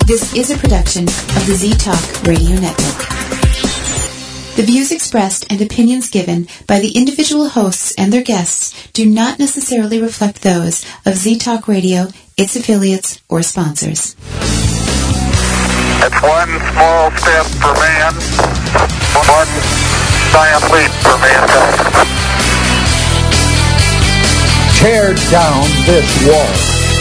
This is a production of the Z-Talk Radio Network. The views expressed and opinions given by the individual hosts and their guests do not necessarily reflect those of Z-Talk Radio, its affiliates, or sponsors. It's one small step for man, one giant leap for mankind. Tear down this wall.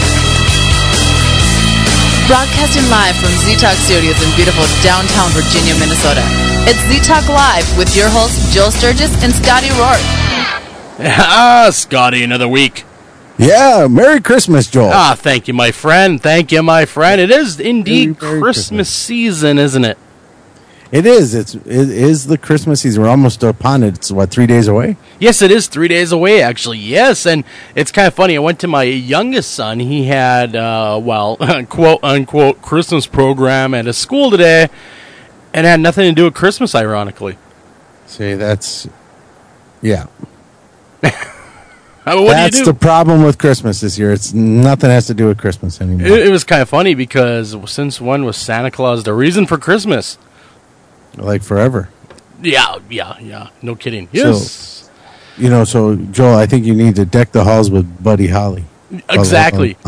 Broadcasting live from Z-Talk Studios in beautiful downtown Virginia, Minnesota. It's Z-Talk Live with your hosts, Joel Sturgis and Scotty Rourke. Scotty, another week. Yeah, Merry Christmas, Joel. Thank you, my friend. Thank you, my friend. It is indeed Merry Christmas season, isn't it? It is. It is the Christmas season. We're almost upon it. It's, 3 days away? Yes, it is 3 days away, actually. Yes, and it's kind of funny. I went to my youngest son. He had, quote-unquote, Christmas program at his school today, and it had nothing to do with Christmas, ironically. See, that's... Yeah. That's the problem with Christmas this year. It's nothing has to do with Christmas anymore. It was kind of funny because since when was Santa Claus the reason for Christmas? Like forever. Yeah. No kidding. Yes. So Joel, I think you need to deck the halls with Buddy Holly. Exactly.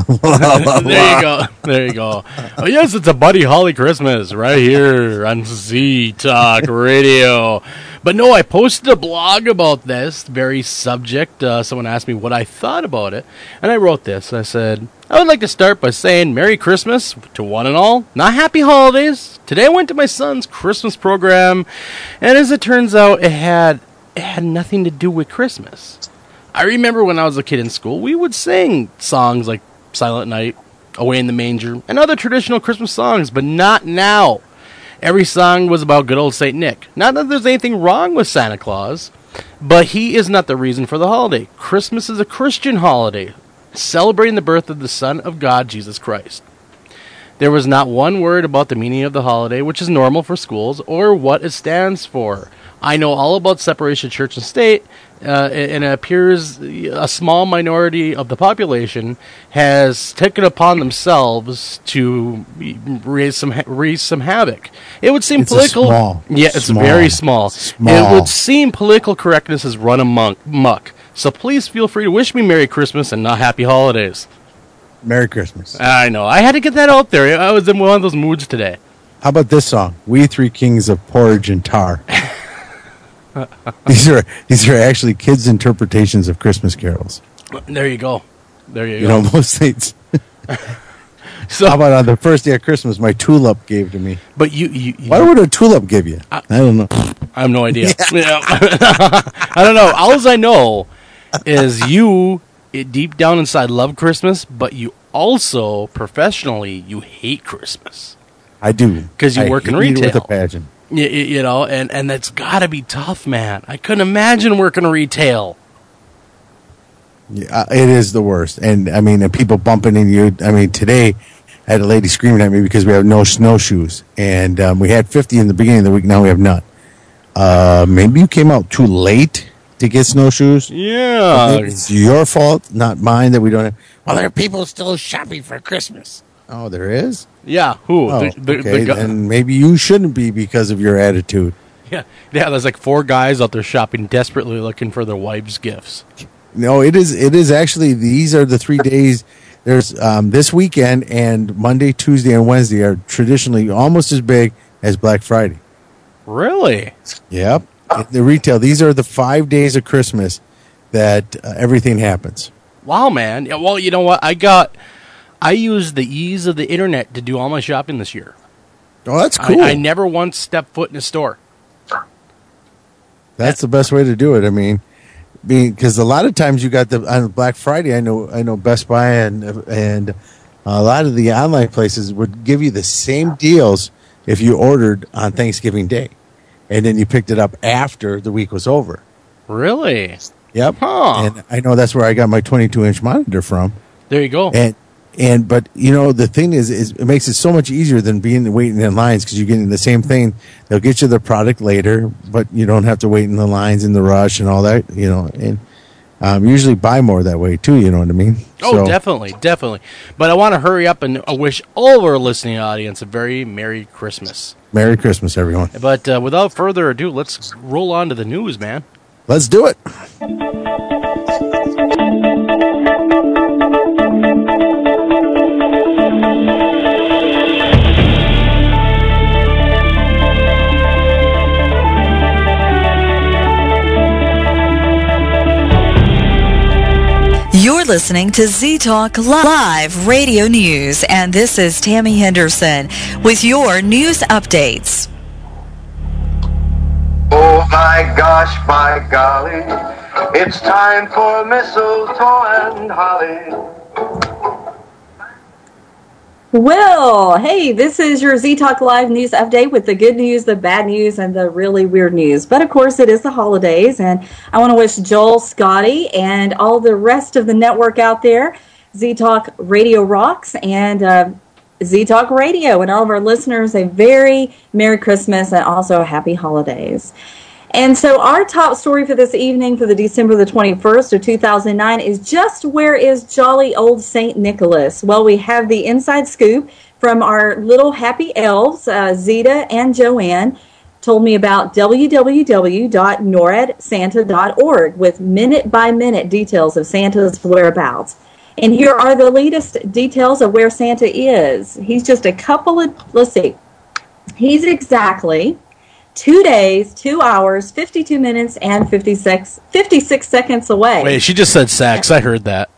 There you go. Oh, yes, it's a Buddy Holly Christmas right here on Z-Talk Radio. But no, I posted a blog about this very subject. Someone asked me what I thought about it, and I wrote this. I said, I would like to start by saying Merry Christmas to one and all, not Happy Holidays. Today I went to my son's Christmas program, and as it turns out, it had nothing to do with Christmas. I remember when I was a kid in school, we would sing songs like Silent Night, Away in the Manger, and other traditional Christmas songs, but not now. Every song was about good old St. Nick. Not that there's anything wrong with Santa Claus, but he is not the reason for the holiday. Christmas is a Christian holiday, celebrating the birth of the Son of God, Jesus Christ. There was not one word about the meaning of the holiday, which is normal for schools, or what it stands for. I know all about separation of church and state, and it appears a small minority of the population has taken upon themselves to raise some havoc. It would seem political. It's very small. It would seem political correctness has run amok. So please feel free to wish me Merry Christmas and not Happy Holidays. Merry Christmas. I know. I had to get that out there. I was in one of those moods today. How about this song? We Three Kings of Porridge and Tar. These are actually kids' interpretations of Christmas carols. There you go. You know, most things. So, how about on the first day of Christmas, my tulip gave to me? But you why would a tulip give you? I don't know. I have no idea. I don't know. All I know is you, deep down inside, love Christmas, but you also, professionally, you hate Christmas. I do. Because you work in retail. With a passion. You know, and that's got to be tough, man. I couldn't imagine working retail. Yeah, it is the worst. And, I mean, people bumping into you. I mean, today I had a lady screaming at me because we have no snowshoes. And we had 50 in the beginning of the week. Now we have none. Maybe you came out too late to get snowshoes. Yeah. It's your fault, not mine, that we don't have. Well, there are people still shopping for Christmas. Oh, there is? Yeah, who? Oh, then maybe you shouldn't be because of your attitude. Yeah, there's like 4 guys out there shopping desperately looking for their wives' gifts. No, it is actually, these are the 3 days. There's this weekend, and Monday, Tuesday, and Wednesday are traditionally almost as big as Black Friday. Really? Yep. The retail, these are the 5 days of Christmas that everything happens. Wow, man. Yeah, well, you know what? I used the ease of the internet to do all my shopping this year. Oh, that's cool. I never once stepped foot in a store. That's the best way to do it. I mean, because a lot of times you got on Black Friday. I know Best Buy and a lot of the online places would give you the same deals if you ordered on Thanksgiving Day, and then you picked it up after the week was over. Really? Yep. Huh. And I know that's where I got my 22-inch monitor from. There you go. But you know, the thing is it makes it so much easier than waiting in lines, because you're getting the same thing. They'll get you the product later, but you don't have to wait in the lines and the rush and all that, you know. usually buy more that way too. You know what I mean? Oh, definitely. But I want to hurry up and wish all of our listening audience a very Merry Christmas. Merry Christmas, everyone. But without further ado, let's roll on to the news, man. Let's do it. You're listening to Z-Talk Live Radio News, and this is Tammy Henderson with your news updates. Oh my gosh, by golly, it's time for mistletoe and holly. Well, hey, this is your Z-Talk Live news update with the good news, the bad news, and the really weird news. But, of course, it is the holidays, and I want to wish Joel, Scotty, and all the rest of the network out there, Z-Talk Radio Rocks, and Z-Talk Radio, and all of our listeners a very Merry Christmas and also Happy Holidays. And so our top story for this evening for the December the 21st of 2009 is just where is jolly old St. Nicholas? Well, we have the inside scoop from our little happy elves, Zeta and Joanne, told me about www.noradsanta.org with minute-by-minute details of Santa's whereabouts. And here are the latest details of where Santa is. He's just a couple of, let's see, he's exactly 2 days, 2 hours, 52 minutes, and 56 seconds away. Wait, she just said sex. I heard that.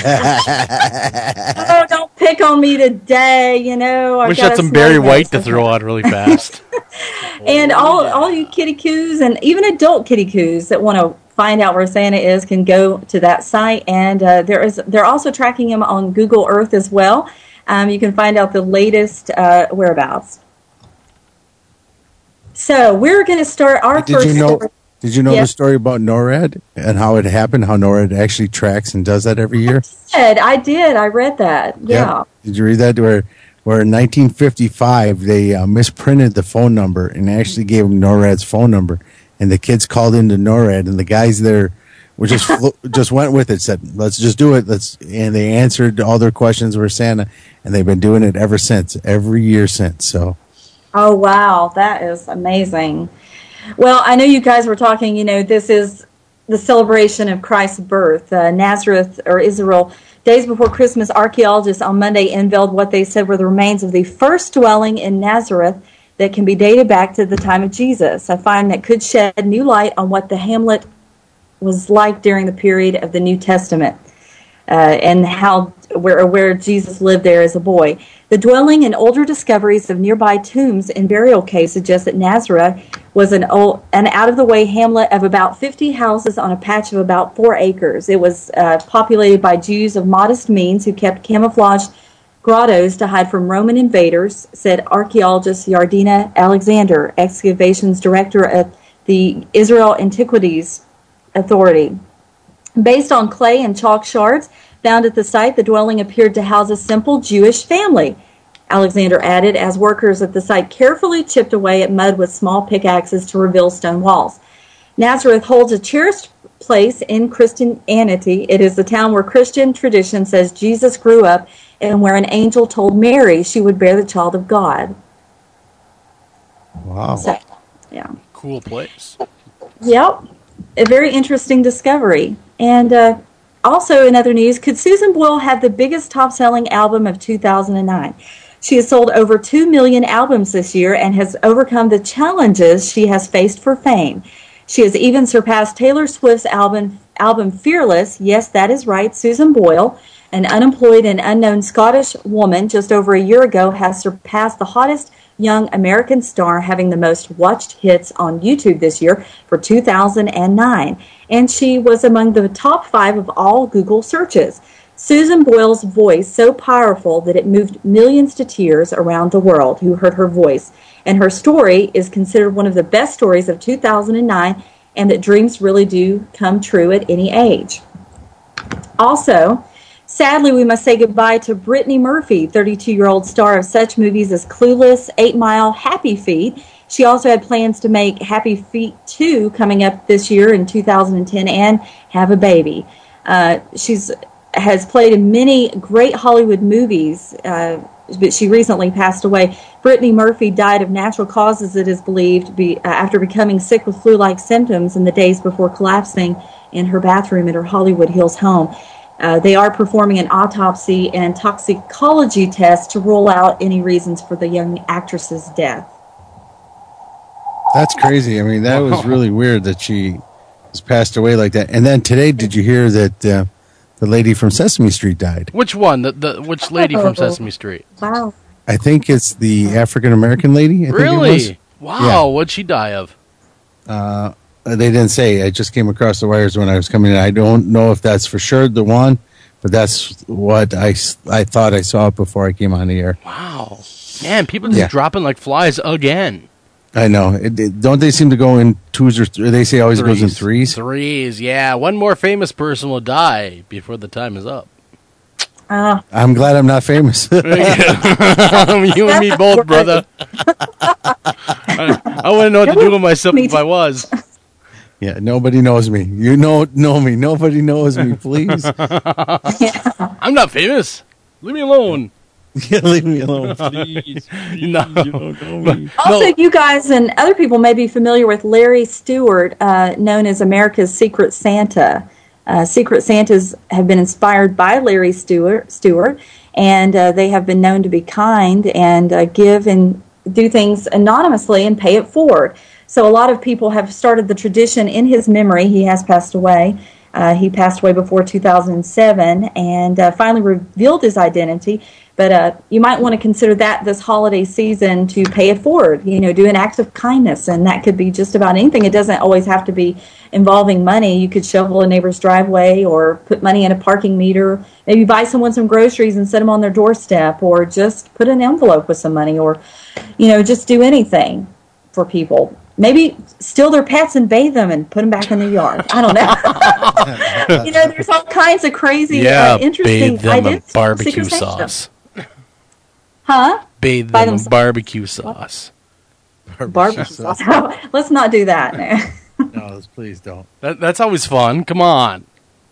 Oh, don't pick on me today, you know. Wish I had some Barry White to throw on really fast. And all you kitty coos and even adult kitty coos that want to find out where Santa is can go to that site. And they're also tracking him on Google Earth as well. You can find out the latest whereabouts. So we're going to start our first story. Did you know the story about NORAD and how it happened, how NORAD actually tracks and does that every year? I did. I read that. Yeah. Yep. Did you read that? Where in 1955, they misprinted the phone number and actually gave them NORAD's phone number. And the kids called into NORAD, and the guys there were just went with it, said, let's just do it. And they answered all their questions were Santa, and they've been doing it ever since, every year since. So. Oh, wow. That is amazing. Well, I know you guys were talking, this is the celebration of Christ's birth. Nazareth, or Israel, days before Christmas, archaeologists on Monday unveiled what they said were the remains of the first dwelling in Nazareth that can be dated back to the time of Jesus. A find that could shed new light on what the hamlet was like during the period of the New Testament and where Jesus lived there as a boy. The dwelling and older discoveries of nearby tombs and burial caves suggest that Nazareth was an out-of-the-way hamlet of about 50 houses on a patch of about 4 acres. It was populated by Jews of modest means who kept camouflaged grottos to hide from Roman invaders, said archaeologist Yardina Alexander, excavations director at the Israel Antiquities Authority. Based on clay and chalk shards found at the site, the dwelling appeared to house a simple Jewish family, Alexander added, as workers at the site carefully chipped away at mud with small pickaxes to reveal stone walls. Nazareth holds a cherished place in Christianity. It is the town where Christian tradition says Jesus grew up and where an angel told Mary she would bear the child of God. Wow. So, yeah. Cool place. Yep. A very interesting discovery. And also in other news, could Susan Boyle have the biggest top-selling album of 2009? She has sold over 2 million albums this year and has overcome the challenges she has faced for fame. She has even surpassed Taylor Swift's album Fearless. Yes, that is right. Susan Boyle, an unemployed and unknown Scottish woman just over a year ago, has surpassed the hottest young American star, having the most watched hits on YouTube this year for 2009. And she was among the top 5 of all Google searches. Susan Boyle's voice so powerful that it moved millions to tears around the world who heard her voice. And her story is considered one of the best stories of 2009, and that dreams really do come true at any age. Also, sadly, we must say goodbye to Brittany Murphy, 32-year-old star of such movies as Clueless, 8 Mile, Happy Feet. She also had plans to make Happy Feet 2 coming up this year in 2010 and have a baby. Has played in many great Hollywood movies, but she recently passed away. Brittany Murphy died of natural causes, it is believed, after becoming sick with flu-like symptoms in the days before collapsing in her bathroom at her Hollywood Hills home. They are performing an autopsy and toxicology test to rule out any reasons for the young actress's death. That's crazy. I mean, that was really weird that she was passed away like that. And then today, did you hear that the lady from Sesame Street died? Which one? Which lady from Sesame Street? Wow. I think it's the African-American lady. I think it was. Really? Wow. Yeah. What'd she die of? They didn't say. I just came across the wires when I was coming in. I don't know if that's for sure the one, but that's what I thought I saw it before I came on the air. Wow. Man, people just dropping like flies again. I know. Don't they seem to go in twos or they say always goes in threes? Threes, yeah. One more famous person will die before the time is up. I'm glad I'm not famous. You and me both, brother. I wouldn't know what to do with myself if I was. Yeah, nobody knows me. You know me. Nobody knows me, please. I'm not famous. Leave me alone. Yeah, leave me alone, please. No. You don't know me. Also, you guys and other people may be familiar with Larry Stewart, known as America's Secret Santa. Secret Santas have been inspired by Larry Stewart, and they have been known to be kind and give and do things anonymously and pay it forward. So a lot of people have started the tradition in his memory. He has passed away. He passed away before 2007 and finally revealed his identity. But you might want to consider that this holiday season to pay it forward, do an act of kindness. And that could be just about anything. It doesn't always have to be involving money. You could shovel a neighbor's driveway or put money in a parking meter. Maybe buy someone some groceries and set them on their doorstep, or just put an envelope with some money, or, just do anything for people. Maybe steal their pets and bathe them and put them back in the yard. I don't know. There's all kinds of crazy, interesting bathe them in ideas. barbecue sauce. Huh? Bathe them in barbecue sauce. Barbecue sauce. Let's not do that. No, please don't. That's always fun. Come on.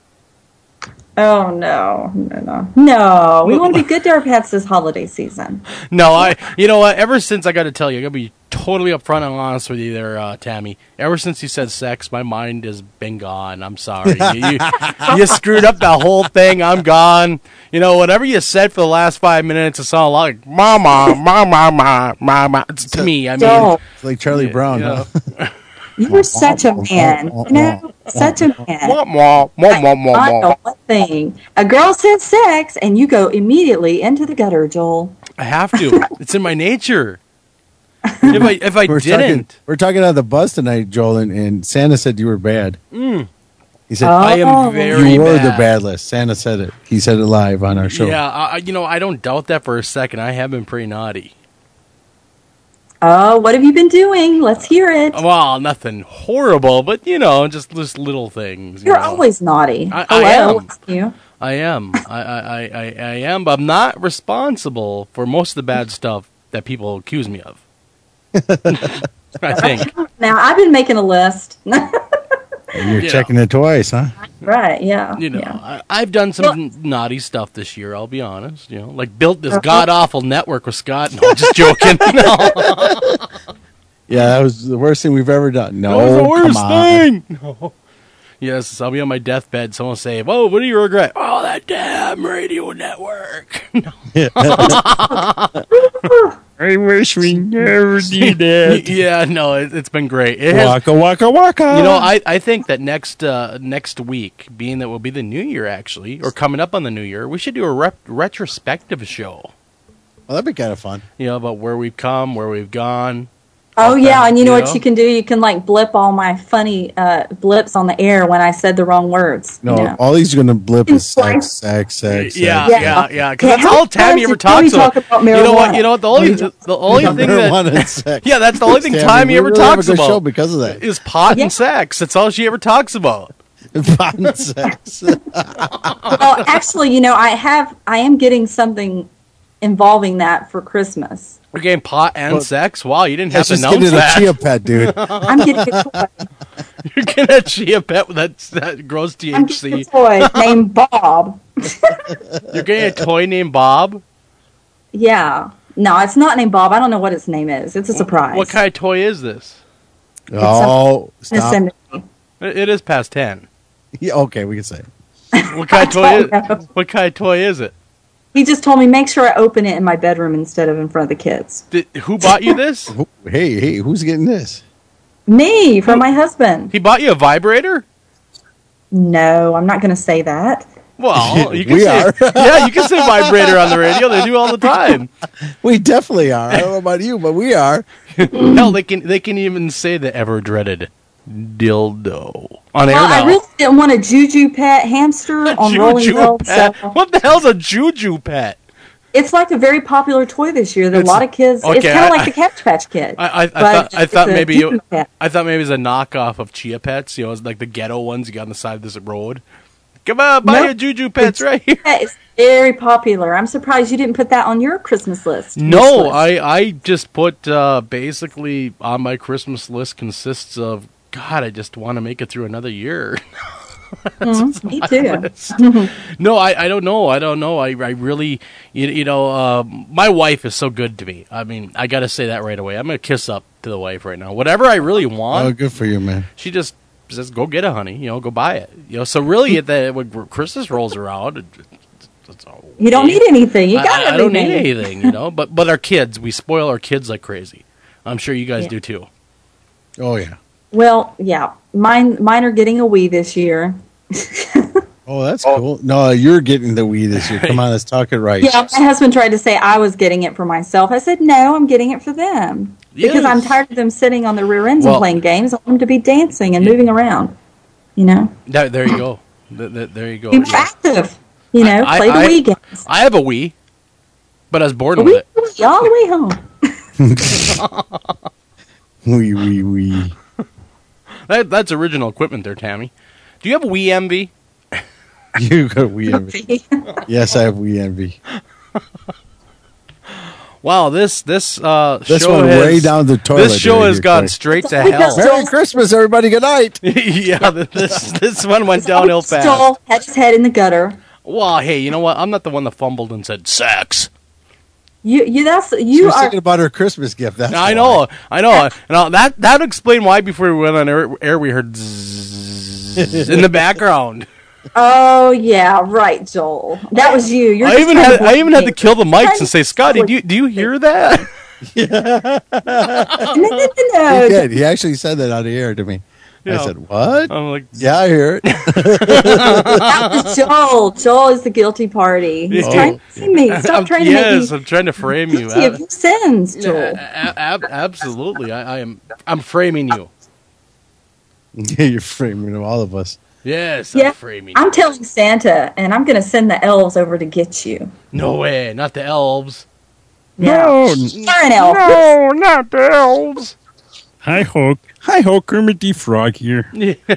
Oh, no. No, we want to be good to our pets this holiday season. No, you know what? Ever since, I got to tell you, I got to be totally upfront and honest with you there, Tammy. Ever since you said sex, my mind has been gone. I'm sorry. You screwed up the whole thing. I'm gone. Whatever you said for the last 5 minutes, it sounded like mama, mama, mama. It's to me. I mean, it's like Charlie Brown. Huh? You were such a man. Such a man. I know one thing. A girl says sex, and you go immediately into the gutter, Joel. I have to. It's in my nature. If I didn't. We're talking on the bus tonight, Joel, and Santa said you were bad. He said, I am very bad. You were the bad list. Santa said it. He said it live on our show. Yeah, I don't doubt that for a second. I have been pretty naughty. Oh, what have you been doing? Let's hear it. Well, nothing horrible, but, just little things. You're always naughty. I am. I am. I am, but I'm not responsible for most of the bad stuff that people accuse me of. I think. Now, I've been making a list. You're checking it twice, huh? Right, yeah. I've done some naughty stuff this year, I'll be honest. Like built this god-awful network with Scott. No, just joking. No. Yeah, that was the worst thing we've ever done. No, that was the worst thing. No. Yes, I'll be on my deathbed. Someone will say, "Whoa, what do you regret?" Oh, that damn radio network. No. I wish we never did that. Yeah, no, it's been great. Waka, waka, waka. I think that next week, being that will be the New Year, actually, or coming up on the New Year, we should do a retrospective show. Well, that'd be kind of fun. About where we've come, where we've gone. Oh, yeah, and you know what you can do? You can, blip all my funny blips on the air when I said the wrong words. No, all he's going to blip is sex. Yeah. Because that's all Tammy ever talks about. You know what? The only thing that... Yeah, that's the only thing Tammy ever talks about. Show because of that. Is pot and sex. That's all she ever talks about. Pot and sex. Well, actually, I am getting something involving that for Christmas. You're getting pot and sex? Wow, you didn't have to Just announce getting a that. chia pet, dude. I'm getting a toy. You're getting a chia pet that grows I'm getting a THC. toy named Bob. You're getting a toy named Bob? Yeah. No, it's not named Bob. I don't know what its name is. It's a surprise. What kind of toy is this? Oh, stop. Send it. It is past 10. Yeah, okay, we can say it. What kind of toy don't know. What kind of toy is it? He just told me make sure I open it in my bedroom instead of in front of the kids. Who bought you this? Hey, who's getting this? Me, for my husband. He bought you a vibrator? No, I'm not going to say that. Well, you can We say, are. yeah, you can say vibrator on the radio. They do all the time. We definitely are. I don't know about you, but we are. Hell, they can even say the ever dreaded dildo on air Well, now. I really didn't want a juju pet hamster on Rolling Juju Wheels. pet. So What the hell's a juju pet? it's like a very popular toy this year. That a lot of kids. okay, it's kind of I- like the Cabbage Patch Kid. I but thought it's a maybe juju pet. I thought maybe it was a knockoff of Chia Pets. You know, it's like the ghetto ones you got on the side of this road. Come on, buy Nope. a Juju Pets right here. Yeah, it's very popular. I'm surprised you didn't put that on your Christmas list. No, Wish list. I just put basically on my Christmas list consists of God. I just want to make it through another year. Me too. No, I don't know. I really, my wife is so good to me. I mean, I got to say that right away. I'm going to kiss up to the wife right now. Whatever I really Oh, want, good for you, man. she just says, go get it, honey. Go buy it. So really, when Christmas rolls around, it's all You don't need anything. You got I don't everything. need anything, But our kids, we spoil our kids like crazy. I'm sure you guys do too. Oh, yeah. Well, yeah. Mine are getting a Wii this year. Oh, that's cool. No, you're getting the Wii this year. Come on, let's talk it right. Yeah, my husband tried to say I was getting it for myself. I said, no, I'm getting it for them. Because I'm tired of them sitting on the rear ends and playing games. I want them to be dancing and moving around. There you go. There you go. Be active. Play the Wii games. I have a Wii, but I was born A with Wii all the way home. Wee. That's original equipment there, Tammy. Do you have a Wii Envy? You got Wii Envy. Yes, I have Wii Envy. Wow, this show went way down the toilet. This show has gone quick. straight to hell. Merry Christmas, everybody. Good night. Yeah, this one went downhill fast. Joel had his head in the gutter. Well, hey, you know what? I'm not the one that fumbled and said sex. You She was are. thinking about her Christmas gift. That's I why. know. Now that explained why before we went on air we heard zzz in the background. Oh yeah, right, Joel. That was you. You're I just even trying had to I even had to blame kill the me. mics and say, Scotty, do you hear that? No. He did. He actually said that on the air to me. Yeah. I said, what? I'm like, Yeah, I hear it. That was Joel. Joel is the guilty party. He's Oh. trying to see me. Stop trying to yes, make I'm trying to frame me you. guilty of your sins, Joel. Absolutely, I'm framing you. Yeah, you're framing all of us. Yes, Yeah, I'm framing. I'm telling Santa, and I'm going to send the elves over to get you. No way, not the elves. No, you're an elf. No, not the elves. Hi, Hulk. Kermit the Frog here.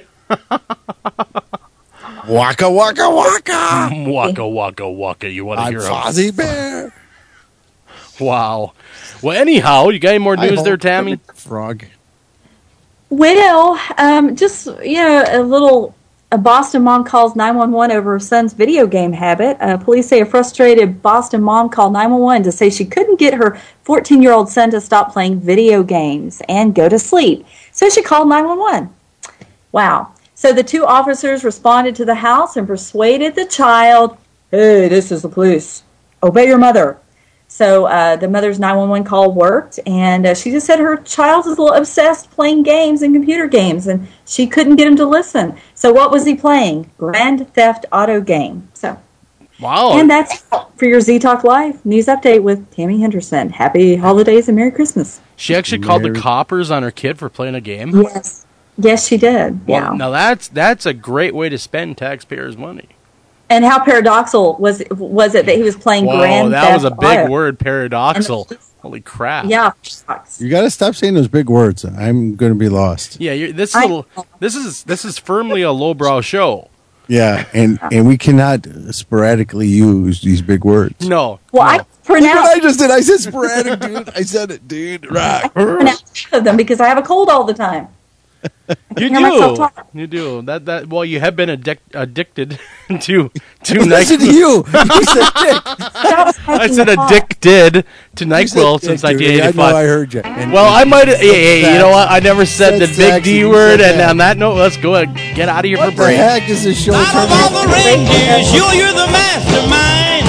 Waka, waka, waka. Waka waka waka. You want to I'm hear Fozzie Bear. Wow. Well, anyhow, you got any more news there, Tammy? Frog. Well, just, a Boston mom calls 911 over her son's video game habit. Police say a frustrated Boston mom called 911 to say she couldn't get her 14-year-old son to stop playing video games and go to sleep. So she called 911. Wow. So the two officers responded to the house and persuaded the child, hey, this is the police. Obey your mother. So the mother's 911 call worked, and she just said her child is a little obsessed playing games and computer games, and she couldn't get him to listen. So what was he playing? Grand Theft Auto game. So, Wow. and that's for your Z Talk Live news update with Tammy Henderson. Happy holidays and Merry Christmas. She actually called the coppers on her kid for playing a game? Yes, she did. Well, Yeah. now that's a great way to spend taxpayers' money. And how paradoxical was it that he was playing Grand that Theft was a big Auto? word, paradoxal. Holy crap. Yeah. You got to stop saying those big words. I'm going to be lost. Yeah, this is firmly a lowbrow show. Yeah, and we cannot sporadically use these big words. No. Well, I Look what pronounce I just did. I said sporadic, dude. I said it, dude. Rock. them because I have a cold all the time. You hear myself do. talk. You do. That. Well, you have been addicted to Listen to you. You said dick. I said addicted to NyQuil since dick, dude. 1985. I know I heard you. And- Well, I might. Hey, you know what? I never said the That's big sexy. D You word. said And that. on that note, let's go ahead, get out of here What for the break. heck is this show? Out of all the reindeers, you're the mastermind.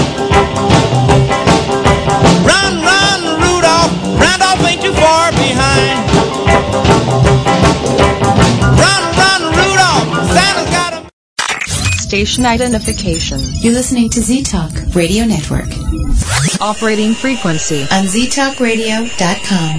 Run, Rudolph. Randolph ain't too far behind. Run, Rudolph. Santa's got him. Station identification. You're listening to Z-Talk Radio Network Operating frequency. on ztalkradio.com.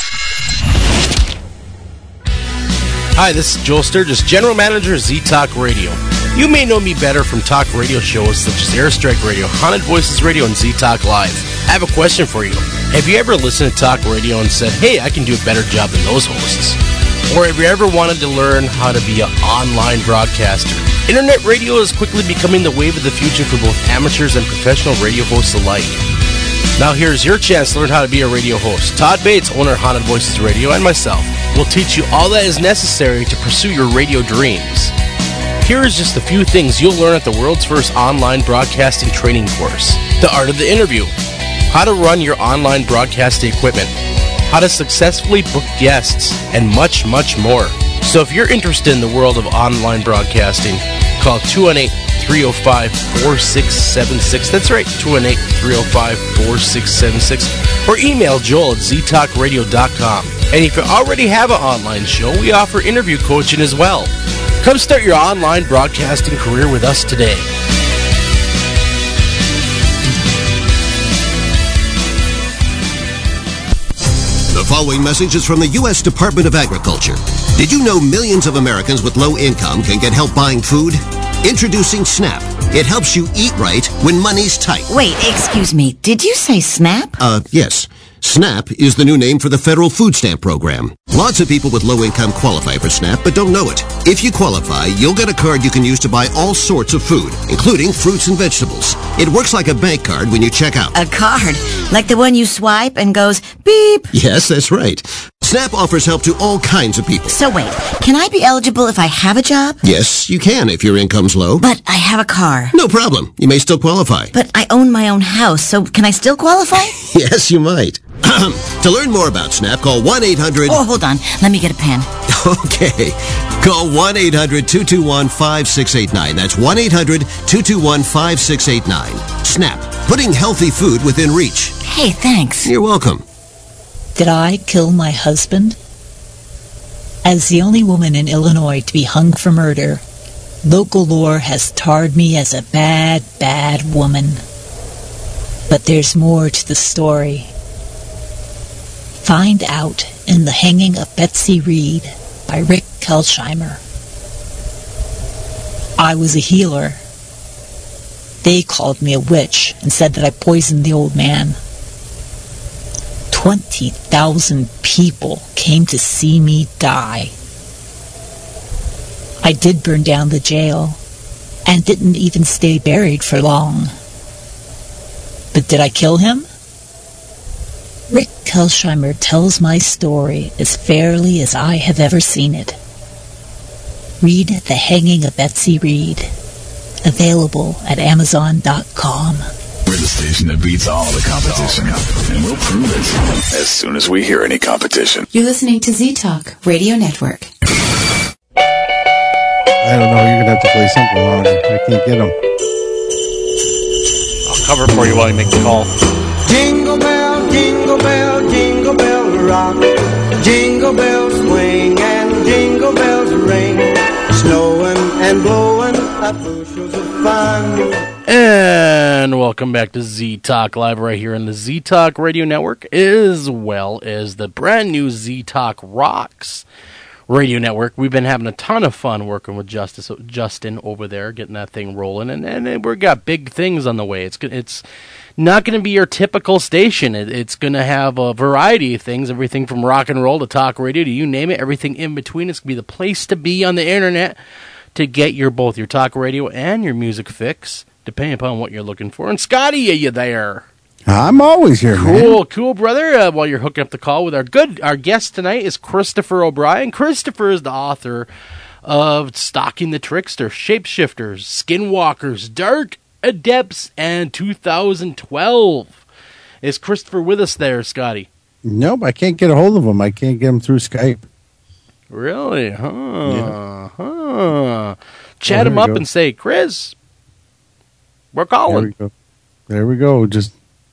Hi, this is Joel Sturgis, General Manager of Z-Talk Radio. You may know me better from talk radio shows such as Airstrike Radio, Haunted Voices Radio, and Z-Talk Live. I have a question for you. Have you ever listened to talk radio and said, hey, I can do a better job than those hosts? Or have you ever wanted to learn how to be an online broadcaster? Internet radio is quickly becoming the wave of the future for both amateurs and professional radio hosts alike. Now here's your chance to learn how to be a radio host. Todd Bates, owner of Haunted Voices Radio, and myself will teach you all that is necessary to pursue your radio dreams. Here is just a few things you'll learn at the world's first online broadcasting training course. The art of the interview, how to run your online broadcasting equipment, how to successfully book guests, and much, much more. So if you're interested in the world of online broadcasting, call 218-305-4676. That's right, 218-305-4676. Or email Joel at ztalkradio.com. And if you already have an online show, we offer interview coaching as well. Come start your online broadcasting career with us today. The following message is from the U.S. Department of Agriculture. Did you know millions of Americans with low income can get help buying food? Introducing SNAP. It helps you eat right when money's tight. Wait, excuse me. Did you say SNAP? Yes. SNAP is the new name for the federal food stamp program. Lots of people with low income qualify for SNAP but don't know it. If you qualify, you'll get a card you can use to buy all sorts of food, including fruits and vegetables. It works like a bank card when you check out. A card? Like the one you swipe and goes beep? Yes, that's right. SNAP offers help to all kinds of people. So wait, can I be eligible if I have a job? Yes, you can if your income's low. But I have a car. No problem. You may still qualify. But I own my own house, so can I still qualify? Yes, you might. To learn more about SNAP, call 1-800... Oh, hold on. Let me get a pen. Okay. Call 1-800-221-5689. That's 1-800-221-5689. SNAP. Putting healthy food within reach. Hey, thanks. You're welcome. Did I kill my husband? As the only woman in Illinois to be hung for murder, local lore has tarred me as a bad, bad woman. But there's more to the story. Find out in The Hanging of Betsy Reed by Rick Kelsheimer. I was a healer. They called me a witch and said that I poisoned the old man. 20,000 people came to see me die. I did burn down the jail and didn't even stay buried for long. But did I kill him? Rick Kelsheimer tells my story as fairly as I have ever seen it. Read The Hanging of Betsy Reed. Available at Amazon.com. We're the station that beats all the competition, and we'll prove it as soon as we hear any competition. You're listening to Z-Talk Radio Network. I don't know. You're going to have to play something longer. I can't get them. I'll cover for you while you make the call. Jingle bell, jingle bell rock. Jingle bells swing and jingle bells ring. Snowing and blowing up bushels of fun. And welcome back to Z-Talk Live right here on the Z-Talk Radio Network, as well as the brand new Z-Talk Rocks Radio Network. We've been having a ton of fun working with Justin over there, getting that thing rolling, and we've got big things on the way. It's not going to be your typical station. It's going to have a variety of things, everything from rock and roll to talk radio to you name it, everything in between. It's going to be the place to be on the internet to get both your talk radio and your music fix, depending upon what you're looking for. And Scotty, are you there? I'm always here, man. Cool, brother. While you're hooking up the call with our guest tonight is Christopher O'Brien. Christopher is the author of Stalking the Trickster, Shapeshifters, Skinwalkers, Dark Adepts, and 2012. Is Christopher with us there, Scotty? Nope, I can't get a hold of him. I can't get him through Skype. Really? Yeah. Chat him up and say, Chris, we're calling. There we go. Just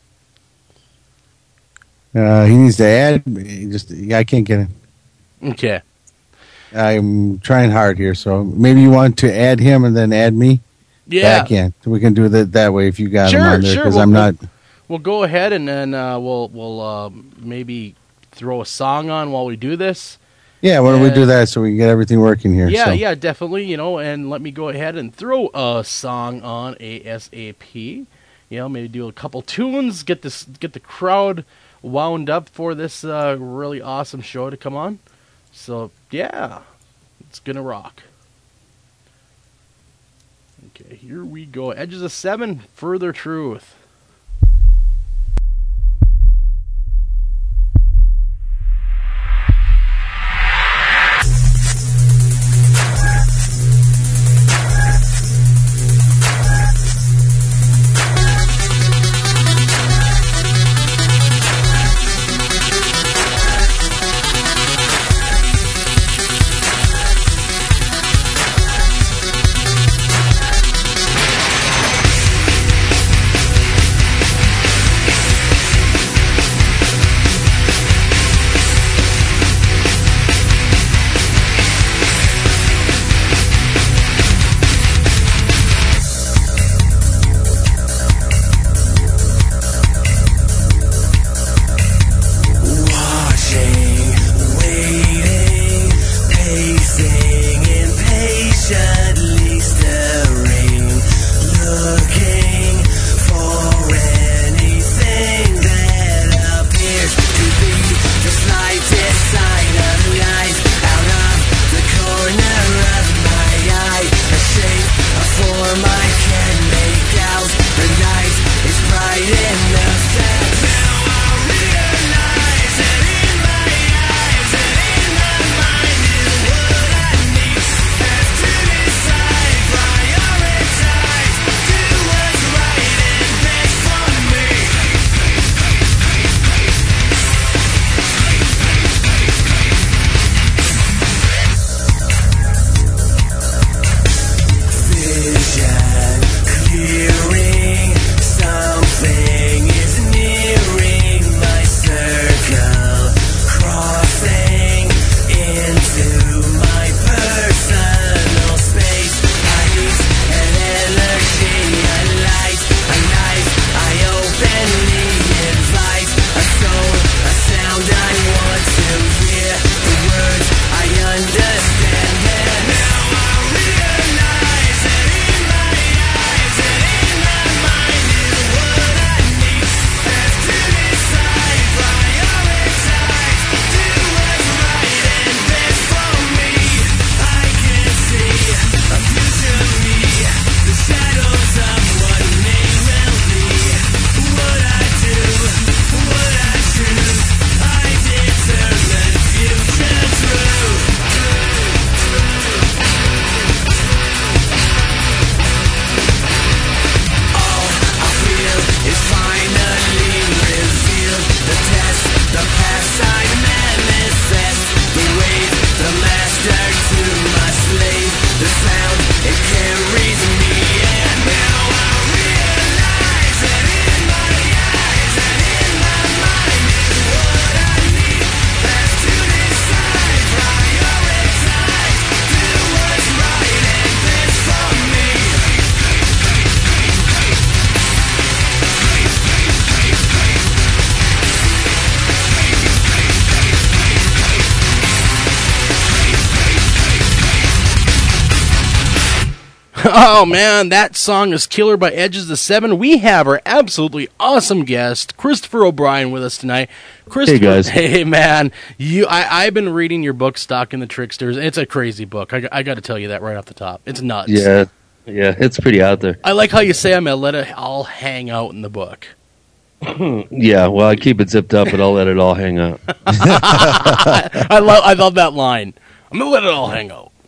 he needs to add me. I can't get him. Okay. I'm trying hard here, so maybe you want to add him and then add me back in. So we can do that way if you got him on there, because I'm not. We'll go ahead and then we'll maybe throw a song on while we do this. Yeah, why don't we do that so we can get everything working here? Yeah, definitely. And let me go ahead and throw a song on ASAP. Maybe do a couple tunes, get the crowd wound up for this really awesome show to come on. So yeah, it's gonna rock. Okay, here we go. Edges of 7, Further Truth. Oh, man, that song is killer by Edges of Seven. We have our absolutely awesome guest, Christopher O'Brien, with us tonight. Christopher, hey, guys. Hey, man. I've been reading your book, Stock and the Tricksters. It's a crazy book. I got to tell you that right off the top. It's nuts. Yeah, it's pretty out there. I like how you say I'm going to let it all hang out in the book. Yeah, well, I keep it zipped up, but I'll let it all hang out. I love that line. I'm going to let it all hang out.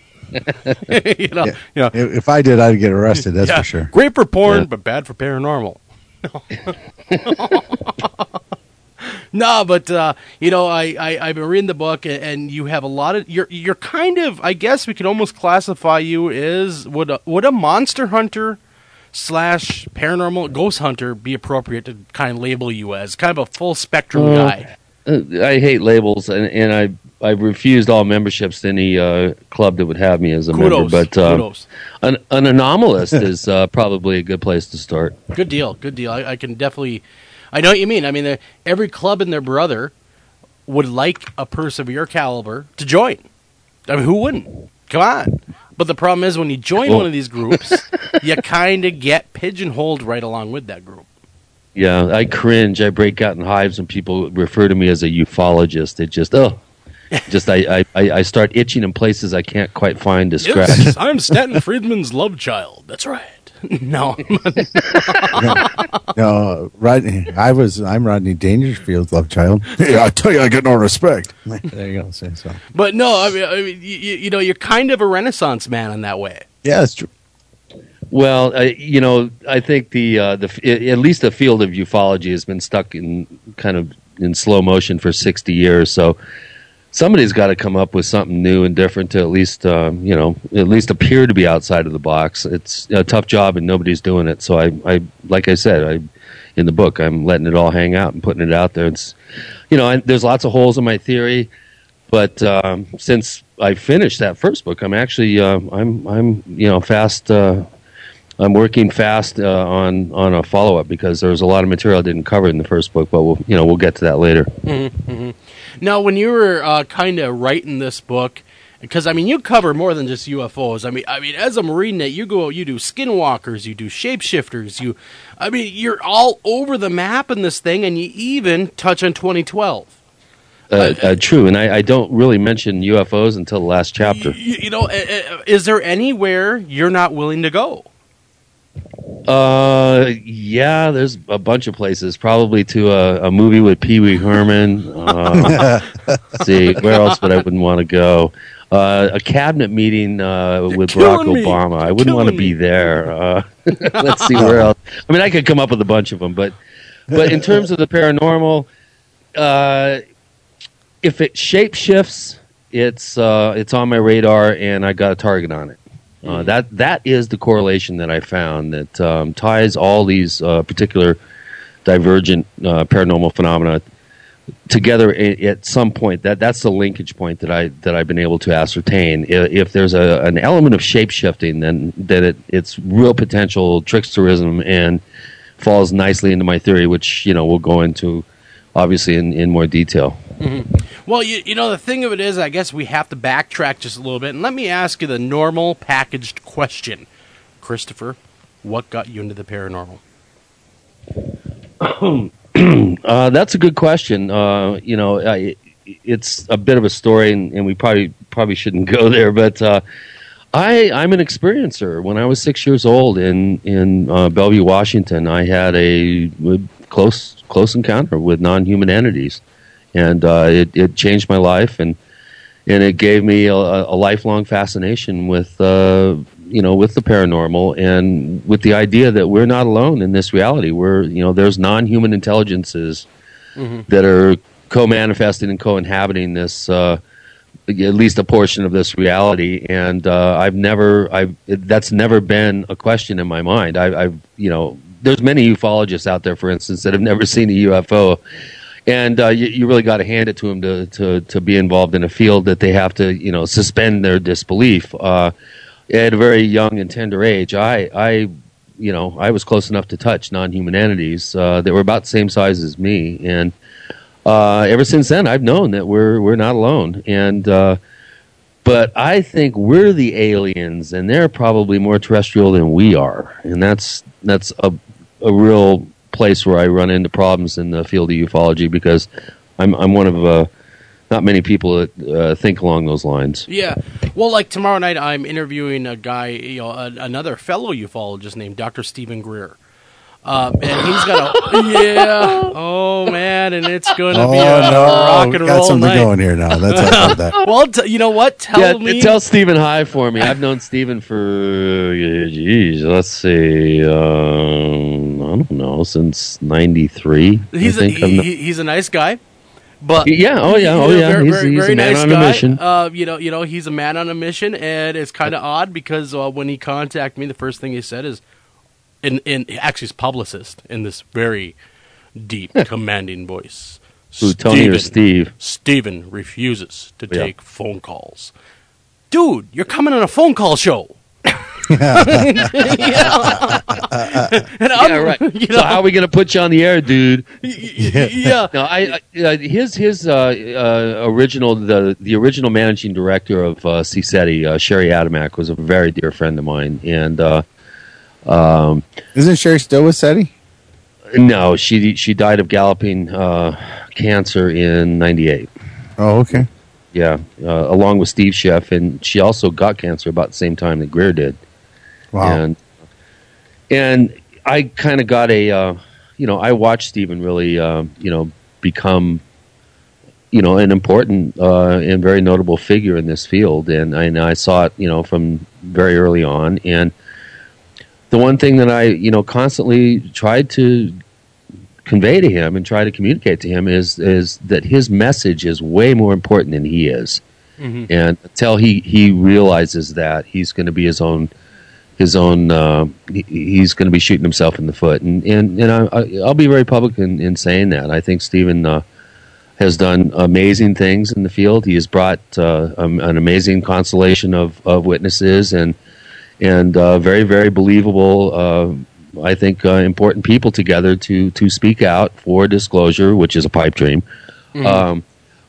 If I did, I'd get arrested. That's for sure. Great for porn, but bad for paranormal. No, but I've been reading the book, and you have a lot of you're kind of, I guess we could almost classify you as would a monster hunter / paranormal ghost hunter be appropriate to kind of label you as kind of a full spectrum guy? I hate labels, and I've refused all memberships to any club that would have me as a member. But an anomalist is probably a good place to start. Good deal. I can definitely, I know what you mean. I mean, every club and their brother would like a person of your caliber to join. I mean, who wouldn't? Come on. But the problem is when you join one of these groups, you kind of get pigeonholed right along with that group. Yeah, I cringe. I break out in hives when people refer to me as a ufologist. It just, I start itching in places I can't quite find to scratch. Yes, I'm Stanton Friedman's love child. That's right. No. No, Rodney. I'm Rodney Dangerfield's love child. Yeah, I tell you, I get no respect. There you go. Say so. But no, I mean, you're kind of a Renaissance man in that way. Yeah, that's true. Well, I think at least the field of ufology has been stuck in kind of in slow motion for 60 years. So somebody's got to come up with something new and different to at least appear to be outside of the box. It's a tough job and nobody's doing it. So I like I said, in the book, I'm letting it all hang out and putting it out there. It's, there's lots of holes in my theory, but since I finished that first book, I'm actually fast. I'm working fast on a follow up because there's a lot of material I didn't cover in the first book, but we'll get to that later. Mm-hmm, mm-hmm. Now, when you were kind of writing this book, because I mean, you cover more than just UFOs. I mean, as I'm reading it, you do skinwalkers, you do shapeshifters, you're all over the map in this thing, and you even touch on 2012. True, and I don't really mention UFOs until the last chapter. Is there anywhere you're not willing to go? Yeah, there's a bunch of places. Probably to a movie with Pee Wee Herman. See, where else would I wouldn't want to go? A cabinet meeting with Barack Obama. I wouldn't want to be there. Let's see where else. I mean, I could come up with a bunch of them, but in terms of the paranormal, if it shapeshifts, it's on my radar, and I got a target on it. That is the correlation that I found that ties all these particular divergent paranormal phenomena together at some point. That's the linkage point that I've been able to ascertain. If there's an element of shape-shifting, then it's real potential tricksterism and falls nicely into my theory, which we'll go into obviously in more detail. Mm-hmm. Well, the thing of it is, I guess we have to backtrack just a little bit, and let me ask you the normal packaged question. Christopher, what got you into the paranormal? That's a good question. It's a bit of a story, and we probably shouldn't go there, but I'm an experiencer. When I was 6 years old in Bellevue, Washington, I had a close encounter with non-human entities. And it changed my life, and it gave me a lifelong fascination with the paranormal and with the idea that we're not alone in this reality. There's non-human intelligences that are co-manifesting and co-inhabiting this, at least a portion of this reality. And that's never been a question in my mind. There's many ufologists out there, for instance, that have never seen a UFO. And you really got to hand it to them to be involved in a field that they have to suspend their disbelief. At a very young and tender age, I was close enough to touch non-human entities that were about the same size as me, and ever since then, I've known that we're not alone. And but But I think we're the aliens, and they're probably more terrestrial than we are, and that's a real place where I run into problems in the field of ufology, because I'm one of not many people that think along those lines. Yeah. Well, like tomorrow night, I'm interviewing a guy, another fellow ufologist named Dr. Stephen Greer. And he's got oh man, and it's going to be a rock and roll got something night. going here now. That's I love that. Well, you know what? Tell Stephen hi for me. I've known Stephen for, let's see, I don't know, since '93. He's a nice guy. But He's very a man nice on guy. a mission. He's a man on a mission, and it's kind of odd because when he contacted me, the first thing he said is, actually his publicist in this very deep, commanding voice. Who, Tony or Steve? Steven refuses to take phone calls. Dude, you're coming on a phone call show. Right. So how are we going to put you on the air, dude? Yeah. No, his original the original managing director of CSETI, Sherry Adamack, was a very dear friend of mine, and isn't Sherry still with SETI? No, she died of galloping cancer in '98. Oh, okay. Yeah, along with Steve Sheff, and she also got cancer about the same time that Greer did. Wow. And I kind of got I watched Stephen really, become, an important and very notable figure in this field, and I saw it, from very early on. And the one thing that I, constantly tried to convey to him and try to communicate to him is that his message is way more important than he is. Mm-hmm. And until he realizes that, he's going to be he's going to be shooting himself in the foot. And I'll be very public in saying that. I think Stephen has done amazing things in the field. He has brought an amazing constellation of witnesses and very, very believable, I think, important people together to speak out for disclosure, which is a pipe dream. Mm-hmm.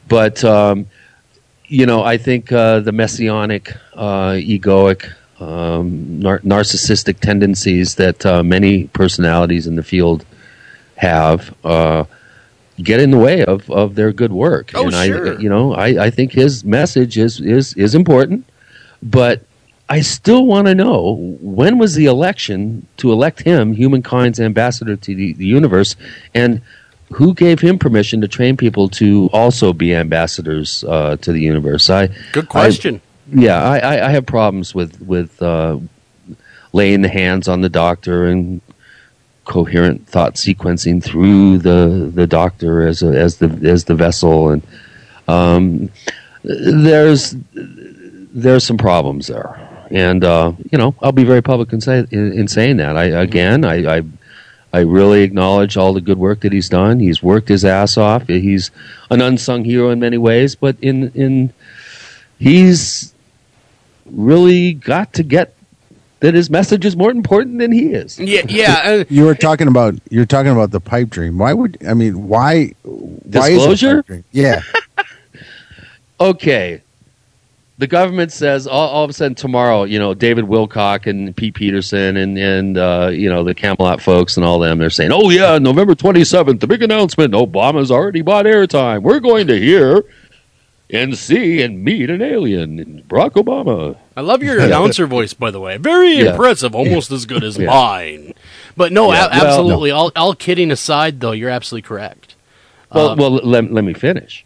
I think the messianic, egoic, narcissistic tendencies that many personalities in the field have get in the way of their good work. Oh, and sure. I think his message is important, but I still want to know, when was the election to elect him humankind's ambassador to the universe, and who gave him permission to train people to also be ambassadors to the universe? Good question. I have problems with laying the hands on the doctor and coherent thought sequencing through the doctor as the vessel, and there's some problems there. And I'll be very public in saying that. I really acknowledge all the good work that he's done. He's worked his ass off. He's an unsung hero in many ways, but he's really got to get that his message is more important than he is. Yeah. You're talking about the pipe dream. Why disclosure? Is it pipe dream? Yeah. Okay. The government says all of a sudden tomorrow, David Wilcock and Pete Peterson and the Camelot folks and all them, they're saying, oh yeah, November 27th, the big announcement, Obama's already bought airtime. We're going to hear and see and meet an alien, Barack Obama. I love your announcer voice, by the way. Very impressive, almost as good as mine. But no, absolutely. No. All kidding aside, though, you're absolutely correct. Well, let me finish.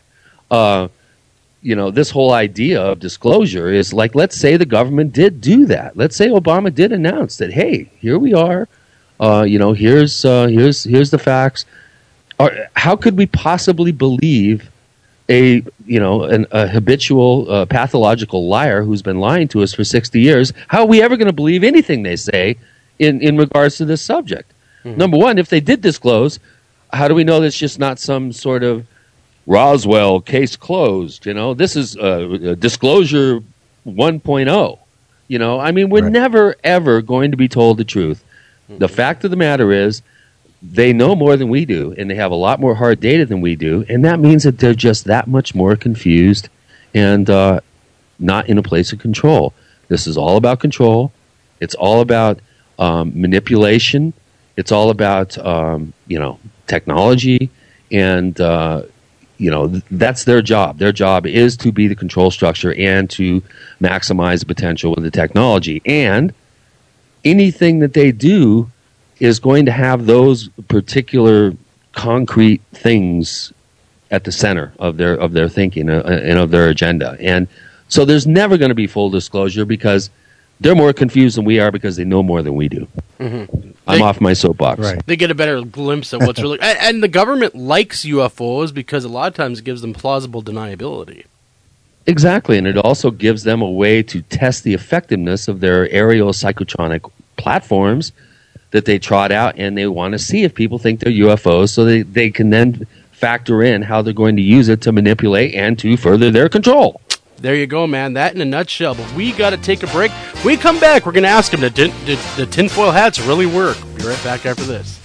This whole idea of disclosure is like, let's say the government did do that. Let's say Obama did announce that, hey, here we are. Here's the facts. How could we possibly believe a habitual pathological liar who's been lying to us for 60 years? How are we ever going to believe anything they say in regards to this subject? Mm-hmm. Number one, if they did disclose, how do we know that's just not some sort of Roswell case closed? This is disclosure 1.0. We're never, ever going to be told the truth. Mm-hmm. The fact of the matter is, they know more than we do, and they have a lot more hard data than we do, and that means that they're just that much more confused. And not in a place of control. This is all about control. It's all about manipulation. It's all about technology, and that's their job. Their job is to be the control structure and to maximize the potential with the technology. And anything that they do is going to have those particular concrete things at the center of their thinking and of their agenda. And so there's never going to be full disclosure because they're more confused than we are because they know more than we do. Mm-hmm. I'm off my soapbox. Right. They get a better glimpse of what's really... And the government likes UFOs because a lot of times it gives them plausible deniability. Exactly, and it also gives them a way to test the effectiveness of their aerial psychotronic platforms that they trot out, and they want to see if people think they're UFOs so they can then factor in how they're going to use it to manipulate and to further their control. There you go, man. That in a nutshell. But we got to take a break. When we come back, we're going to ask them, did the tinfoil hats really work? Be right back after this.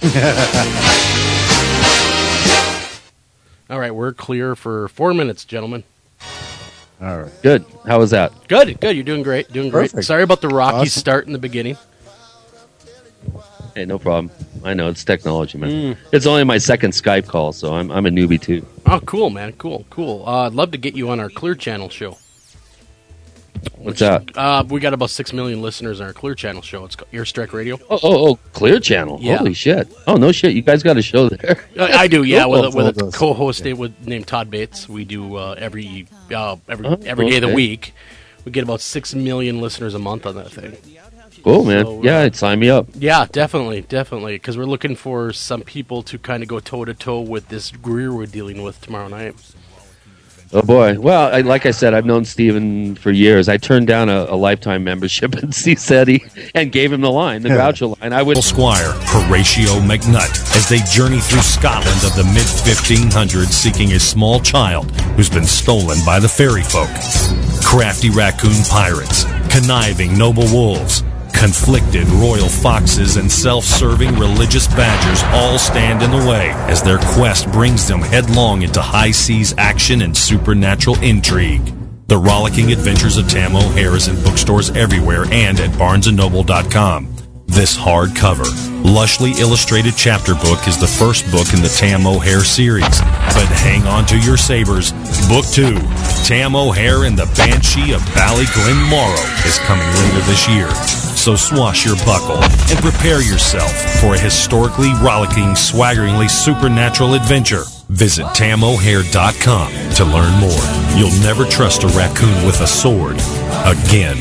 All right, we're clear for 4 minutes, gentlemen. All right. Good. How was that? Good. You're doing great. Doing great. Perfect. Sorry about the rocky Awesome. start in the beginning. Hey, no problem. I know, it's technology, man. It's only my second Skype call, so I'm a newbie, too. Oh, cool, man. Cool. I'd love to get you on our Clear Channel show. What's that? We got about 6 million listeners on our Clear Channel show. It's called Airstrike Radio. Oh, Clear Channel. Yeah. Holy shit. Oh, no shit. You guys got a show there. I do, yeah, with a those. co-host named Todd Bates. We do every day of the okay. week. We get about 6 million listeners a month on that thing. Cool, man. So, Yeah, sign me up. Yeah, definitely, because we're looking for some people to kind of go toe-to-toe with this Greer we're dealing with tomorrow night. Oh, boy. Well, like I said, I've known Steven for years. I turned down a lifetime membership at CSETI and gave him the line, the Groucho line. I would... Squire, Horatio McNutt, as they journey through Scotland of the mid-1500s seeking a small child who's been stolen by the fairy folk. Crafty raccoon pirates, conniving noble wolves, conflicted royal foxes, and self-serving religious badgers all stand in the way as their quest brings them headlong into high seas action and supernatural intrigue. The Rollicking Adventures of Tam O'Hare is in bookstores everywhere and at barnesandnoble.com. This hardcover, lushly illustrated chapter book is the first book in the Tam O'Hare series. But hang on to your sabers. Book 2, Tam O'Hare and the Banshee of Ballyglenmorrow, is coming later this year. So swash your buckle and prepare yourself for a historically rollicking, swaggeringly supernatural adventure. Visit TamO'Hare.com to learn more. You'll never trust a raccoon with a sword again.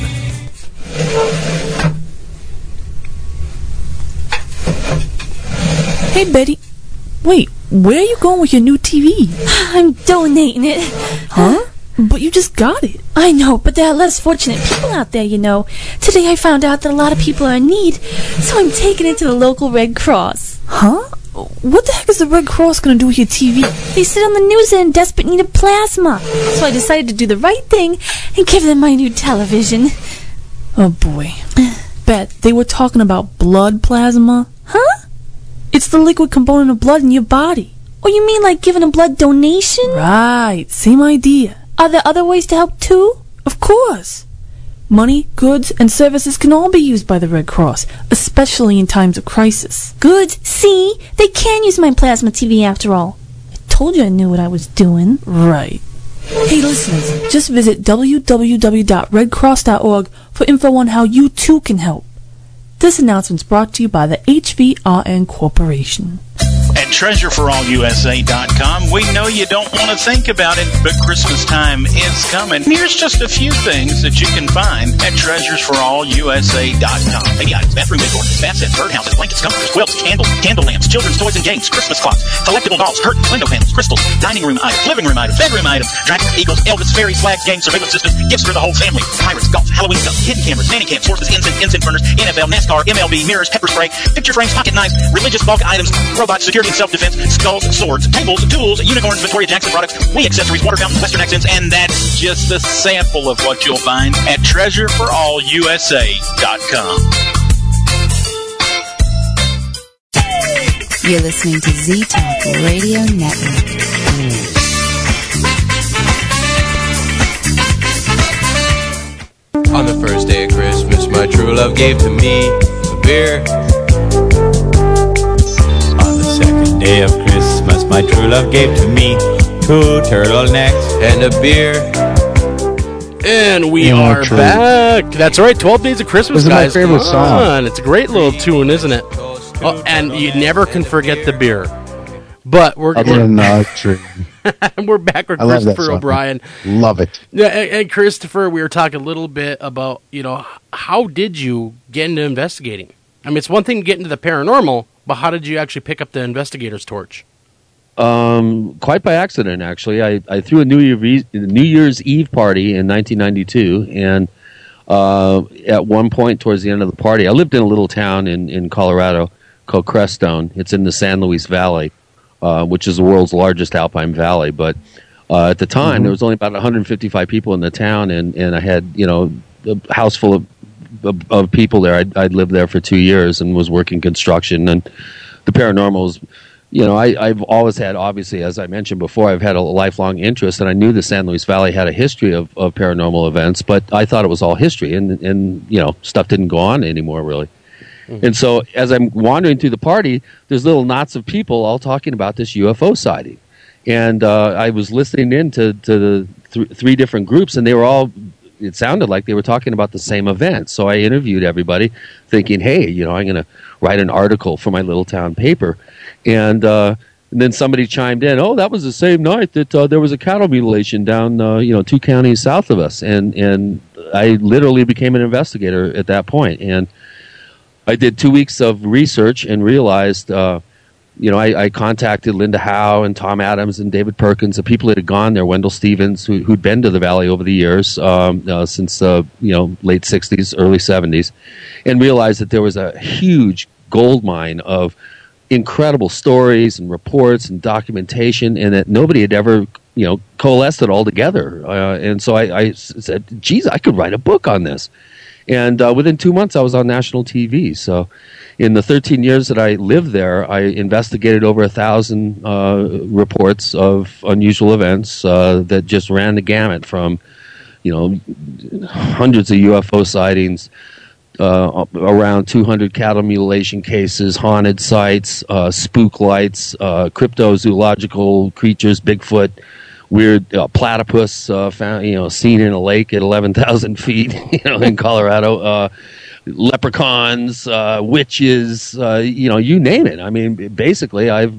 Hey, Betty. Wait, where are you going with your new TV? I'm donating it. Huh? But you just got it. I know, but there are less fortunate people out there, you know. Today I found out that a lot of people are in need, so I'm taking it to the local Red Cross. Huh? What the heck is the Red Cross going to do with your TV? They said on the news they're in desperate need of plasma, so I decided to do the right thing and give them my new television. Oh, boy. Bet, they were talking about blood plasma? Huh? It's the liquid component of blood in your body. Oh, you mean like giving a blood donation? Right, same idea. Are there other ways to help too? Of course. Money, goods, and services can all be used by the Red Cross, especially in times of crisis. Good. See? They can use my plasma TV after all. I told you I knew what I was doing. Right. Hey, listeners, just visit www.redcross.org for info on how you too can help. This announcement's brought to you by the HVRN Corporation. At TreasureForAllUSA.com, we know you don't want to think about it, but Christmas time is coming. Here's just a few things that you can find at TreasureForAllUSA.com. Baby items, bathroom decor, bath sets, birdhouses, blankets, comforters, quilts, candles, candle lamps, children's toys and games, Christmas clocks, collectible dolls, curtains, window panels, crystals, dining room items, living room items, bedroom items, dragons, eagles, Elvis, fairies, flags, games, surveillance systems, gifts for the whole family, pirates, golf, Halloween stuff, hidden cameras, nanny cams, horses, ensign burners, NFL, NASCAR, MLB, mirrors, pepper spray, picture frames, pocket knives, religious bulk items, robots, security and self-defense, skulls, swords, tables, tools, unicorns, Victoria Jackson products, Wii accessories, water fountains, Western accents, and that's just a sample of what you'll find at TreasureForAllUSA.com. You're listening to Z-Talk Radio Network. day of Christmas, my true love gave to me a beer. On the second day of Christmas, my true love gave to me 2 turtlenecks and a beer. And we are back. That's right, 12 Days of Christmas, This is guys. my favorite Come song. on. It's a great little tune, isn't it? Oh, and you never can forget the beer. But we're we're back with I love that Christopher song. O'Brien. Love it. Yeah, and Christopher, we were talking a little bit about, how did you get into investigating? I mean, it's one thing to get into the paranormal, but how did you actually pick up the investigator's torch? Quite by accident, actually. I threw a New Year's Eve party in 1992, and at one point towards the end of the party, I lived in a little town in Colorado called Crestone. It's in the San Luis Valley, which is the world's largest alpine valley. But at the time, there was only about 155 people in the town, and I had a house full of people there. I'd lived there for 2 years and was working construction, and the paranormal was. I've always had, obviously, as I mentioned before, I've had a lifelong interest, and I knew the San Luis Valley had a history of paranormal events, but I thought it was all history, and stuff didn't go on anymore, really. Mm-hmm. And so as I'm wandering through the party, there's little knots of people all talking about this UFO sighting. And I was listening in to the three different groups, and they were all, it sounded like they were talking about the same event. So I interviewed everybody thinking, hey, I'm going to write an article for my little town paper. And then somebody chimed in, oh, that was the same night that there was a cattle mutilation down, 2 counties south of us. And I literally became an investigator at that point. And I did 2 weeks of research and realized, I contacted Linda Howe and Tom Adams and David Perkins, the people that had gone there, Wendell Stevens, who'd been to the valley over the years, since late 60s, early 70s, and realized that there was a huge gold mine of incredible stories and reports and documentation, and that nobody had ever, coalesced it all together. And so I said, geez, I could write a book on this. And within 2 months, I was on national TV. So in the 13 years that I lived there, I investigated over 1,000 reports of unusual events that just ran the gamut from, hundreds of UFO sightings, around 200 cattle mutilation cases, haunted sites, spook lights, cryptozoological creatures, Bigfoot, weird platypus found, seen in a lake at 11,000 feet, in Colorado, leprechauns, witches, you name it. I mean, basically, I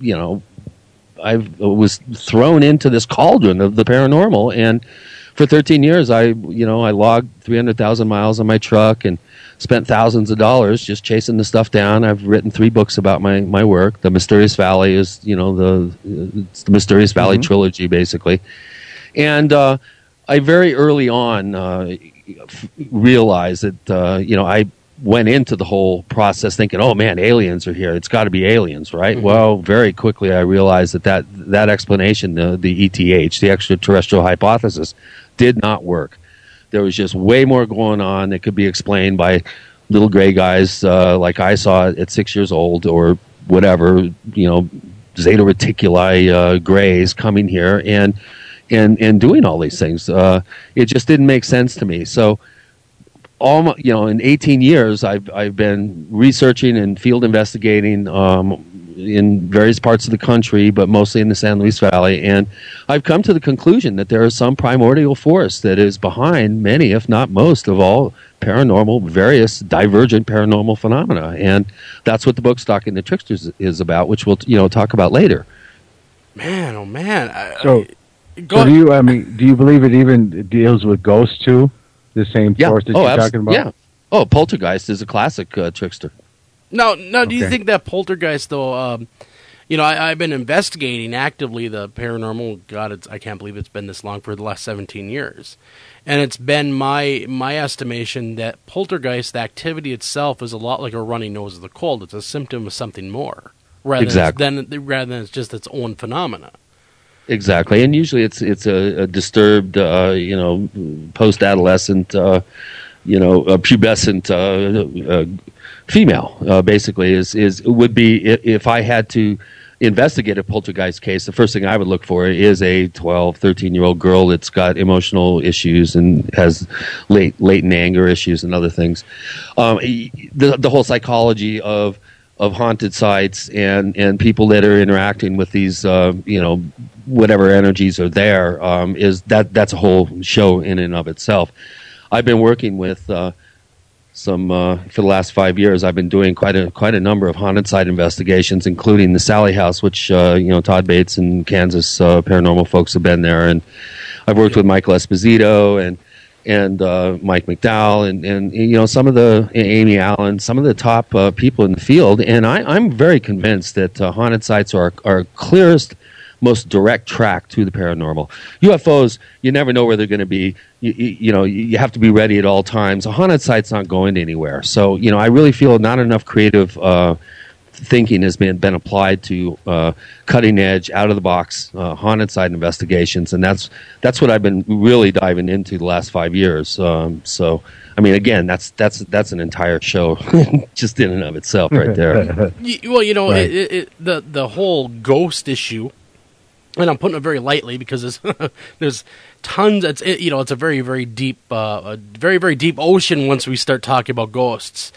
was thrown into this cauldron of the paranormal, and for 13 years, I logged 300,000 miles on my truck and spent thousands of dollars just chasing the stuff down. I've written 3 books about my work. The Mysterious Valley is, it's the Mysterious Valley trilogy, basically. And I very early on realized that, I went into the whole process thinking, oh, man, aliens are here. It's got to be aliens, right? Mm-hmm. Well, very quickly I realized that explanation, the ETH, the extraterrestrial hypothesis, did not work. There was just way more going on that could be explained by little gray guys like I saw at 6 years old, or whatever, Zeta Reticuli grays coming here and doing all these things. It just didn't make sense to me. So, in 18 years, I've been researching and field investigating in various parts of the country, but mostly in the San Luis Valley. And I've come to the conclusion that there is some primordial force that is behind many, if not most, of all various divergent paranormal phenomena. And that's what the book Stalking the Tricksters is about, which we'll talk about later. Man, oh man! Do you believe it even deals with ghosts too? The same force that you're talking about? Yeah. Oh, Poltergeist is a classic trickster. No. Do you think that Poltergeist, though? I've been investigating actively the paranormal. God, I can't believe it's been this long, for the last 17 years, and it's been my estimation that Poltergeist, the activity itself, is a lot like a runny nose of the cold. It's a symptom of something more, rather than it's just its own phenomena. Exactly, and usually it's a disturbed, post-adolescent, a pubescent female. Basically, would be if I had to investigate a poltergeist case, the first thing I would look for is a 12, 13-year-old girl that's got emotional issues and has latent anger issues and other things. The whole psychology of haunted sites and people that are interacting with these, whatever energies are there, that's a whole show in and of itself. I've been working with for the last 5 years. I've been doing quite a number of haunted site investigations, including the Sally House, which Todd Bates and Kansas paranormal folks have been there, and I've worked with Michael Esposito and Mike McDowell and some of the Amy Allen, some of the top people in the field, and I'm very convinced that haunted sites are our clearest, most direct track to the paranormal. UFOs, you never know where they're going to be. You have to be ready at all times. A haunted site's not going anywhere. So, I really feel not enough creative thinking has been applied to cutting edge, out of the box haunted site investigations, and that's what I've been really diving into the last 5 years. So, I mean, again, that's an entire show just in and of itself, right there. Well, Right. the whole ghost issue. And I'm putting it very lightly because there's tons. It's a very, very deep, very, very deep ocean once we start talking about ghosts.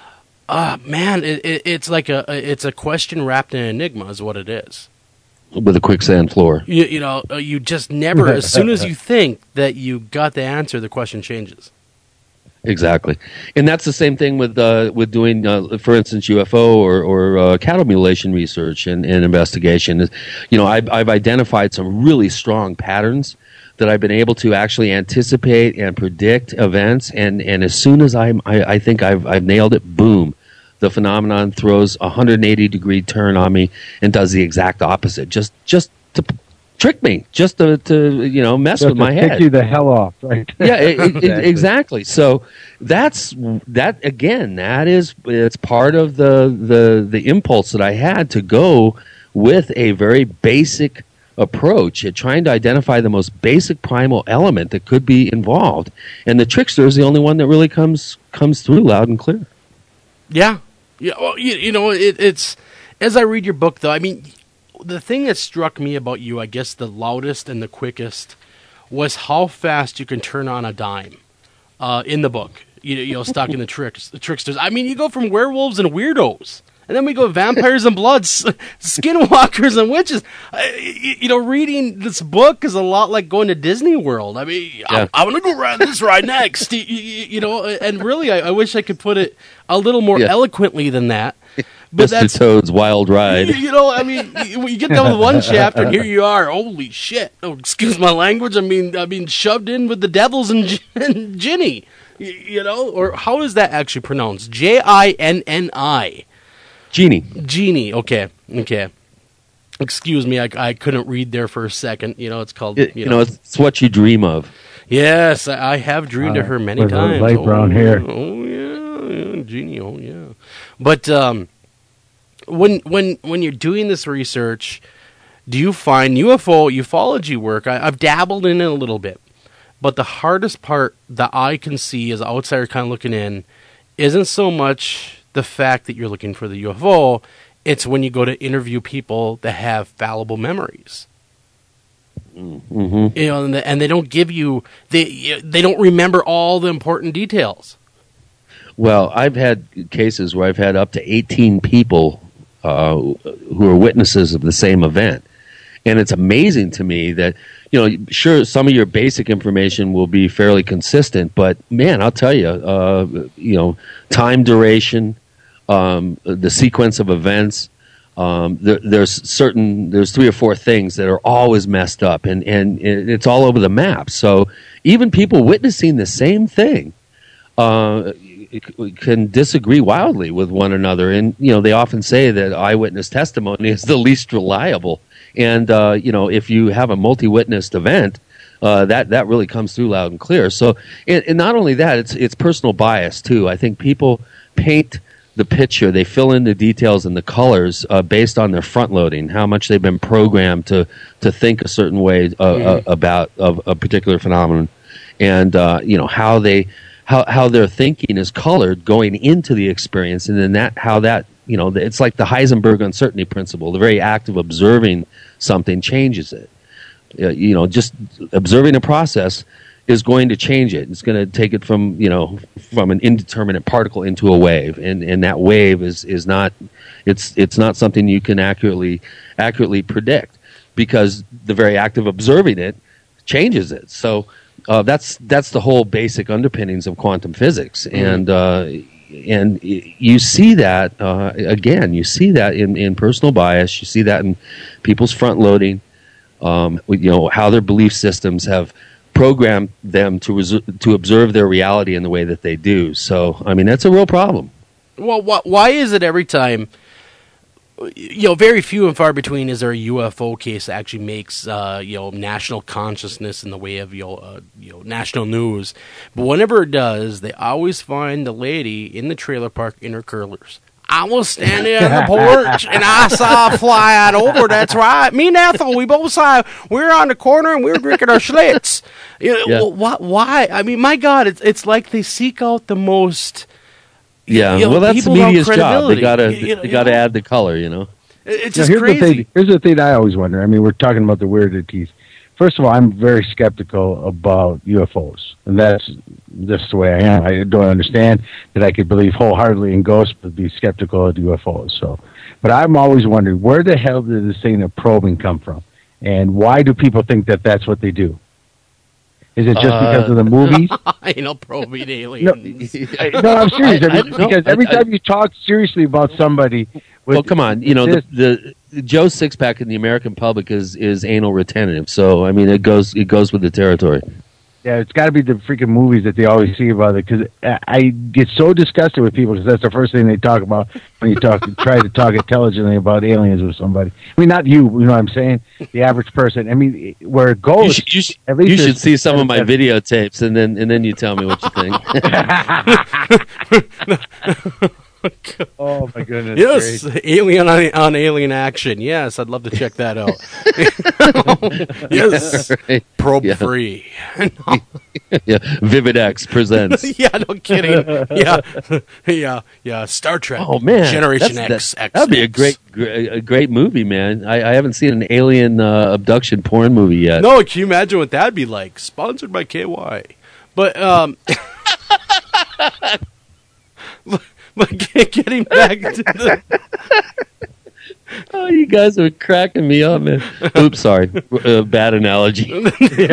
Man, it's like it's a question wrapped in an enigma, is what it is. With a quicksand floor. You just never. As soon as you think that you got the answer, the question changes. Exactly, and that's the same thing with doing, for instance, UFO or cattle mutilation research and investigation. I've identified some really strong patterns that I've been able to actually anticipate and predict events, and as soon as I think I've nailed it, boom, the phenomenon throws a 180-degree turn on me and does the exact opposite, just to trick me, just to mess with my head. Kick you the hell off, right? Yeah, exactly. So it's part of the impulse that I had to go with a very basic approach at trying to identify the most basic primal element that could be involved, and the trickster is the only one that really comes through loud and clear. Yeah. Well, it's as I read your book, though. I mean, the thing that struck me about you, I guess the loudest and the quickest, was how fast you can turn on a dime in the book. Stalking the tricksters. I mean, you go from werewolves and weirdos, and then we go vampires and bloods, skinwalkers and witches. Reading this book is a lot like going to Disney World. I mean, yeah. I want to go ride this ride next. And really, I wish I could put it a little more eloquently than that. But Mr. Toad's Wild Ride. I mean, when you get done with one chapter, and here you are. Holy shit! Oh, excuse my language. I mean, shoved in with the devils and Ginny. Or how is that actually pronounced? Jinni. Genie. Okay. Excuse me, I couldn't read there for a second. It's called. It's what you dream of. Yes, I have dreamed of her many times. Light brown hair. Oh yeah, Genie. Oh yeah. But when you're doing this research, do you find UFO ufology work? I've dabbled in it a little bit, but the hardest part that I can see as an outsider kind of looking in isn't so much the fact that you're looking for the UFO. It's when you go to interview people that have fallible memories. Mm-hmm. And they don't give you they don't remember all the important details. Well, I've had cases where I've had up to 18 people who are witnesses of the same event. And it's amazing to me that, sure, some of your basic information will be fairly consistent, but man, I'll tell you, time duration, the sequence of events, there's 3 or 4 things that are always messed up, and it's all over the map. So even people witnessing the same thing can disagree wildly with one another, and they often say that eyewitness testimony is the least reliable. And if you have a multi-witnessed event, that really comes through loud and clear. So, and not only that, it's personal bias too. I think people paint the picture, they fill in the details and the colors based on their front loading, how much they've been programmed to think a certain way about a particular phenomenon, and how their thinking is colored going into the experience, and then how that it's like the Heisenberg uncertainty principle. The very act of observing something changes it. Just observing a process is going to change it. It's going to take it from an indeterminate particle into a wave, and that wave is not it's not something you can accurately predict, because the very act of observing it changes it. So that's the whole basic underpinnings of quantum physics, and you see that again. You see that in personal bias. You see that in people's front loading. How their belief systems have programmed them to observe their reality in the way that they do. So, I mean, that's a real problem. Well, why is it every time, very few and far between is there a UFO case that actually makes, national consciousness in the way of, national news. But whenever it does, they always find the lady in the trailer park in her curlers. I was standing on the porch, and I saw a fly out over. That's right. Me and Ethel, we both saw. We were on the corner, and we were drinking our Schlitz. Why? I mean, my God, it's like they seek out the most. Well, that's the media's job. They gotta add the color. It's just crazy. Here's the thing I always wonder. I mean, we're talking about the weirdities. First of all, I'm very skeptical about UFOs, and that's just the way I am. I don't understand that I could believe wholeheartedly in ghosts, but be skeptical of UFOs. But I'm always wondering, where the hell did this thing of probing come from, and why do people think that that's what they do? Is it just because of the movies? Probing aliens. No, I'm serious. Because every time you talk seriously about somebody. Well, come on. The Joe Sixpack in the American public is anal retentive. So, I mean, it goes with the territory. Yeah, it's got to be the freaking movies that they always see about it. Because I get so disgusted with people because that's the first thing they talk about when you try to talk intelligently about aliens with somebody. I mean, not you. You know what I'm saying? The average person. I mean, where it goes. You should see some of my videotapes, and then you tell me what you think. Oh my goodness! Yes, great. Alien on Alien Action. Yes, I'd love to check that out. Yes, right. probe free. Yeah, VividX presents. Yeah, no kidding. Yeah. Star Trek. Oh man, Generation X. That'd be a great movie, man. I haven't seen an alien abduction porn movie yet. No, can you imagine what that'd be like? Sponsored by KY, but But getting back to the... Oh, you guys are cracking me up, man. Oops, sorry. Bad analogy.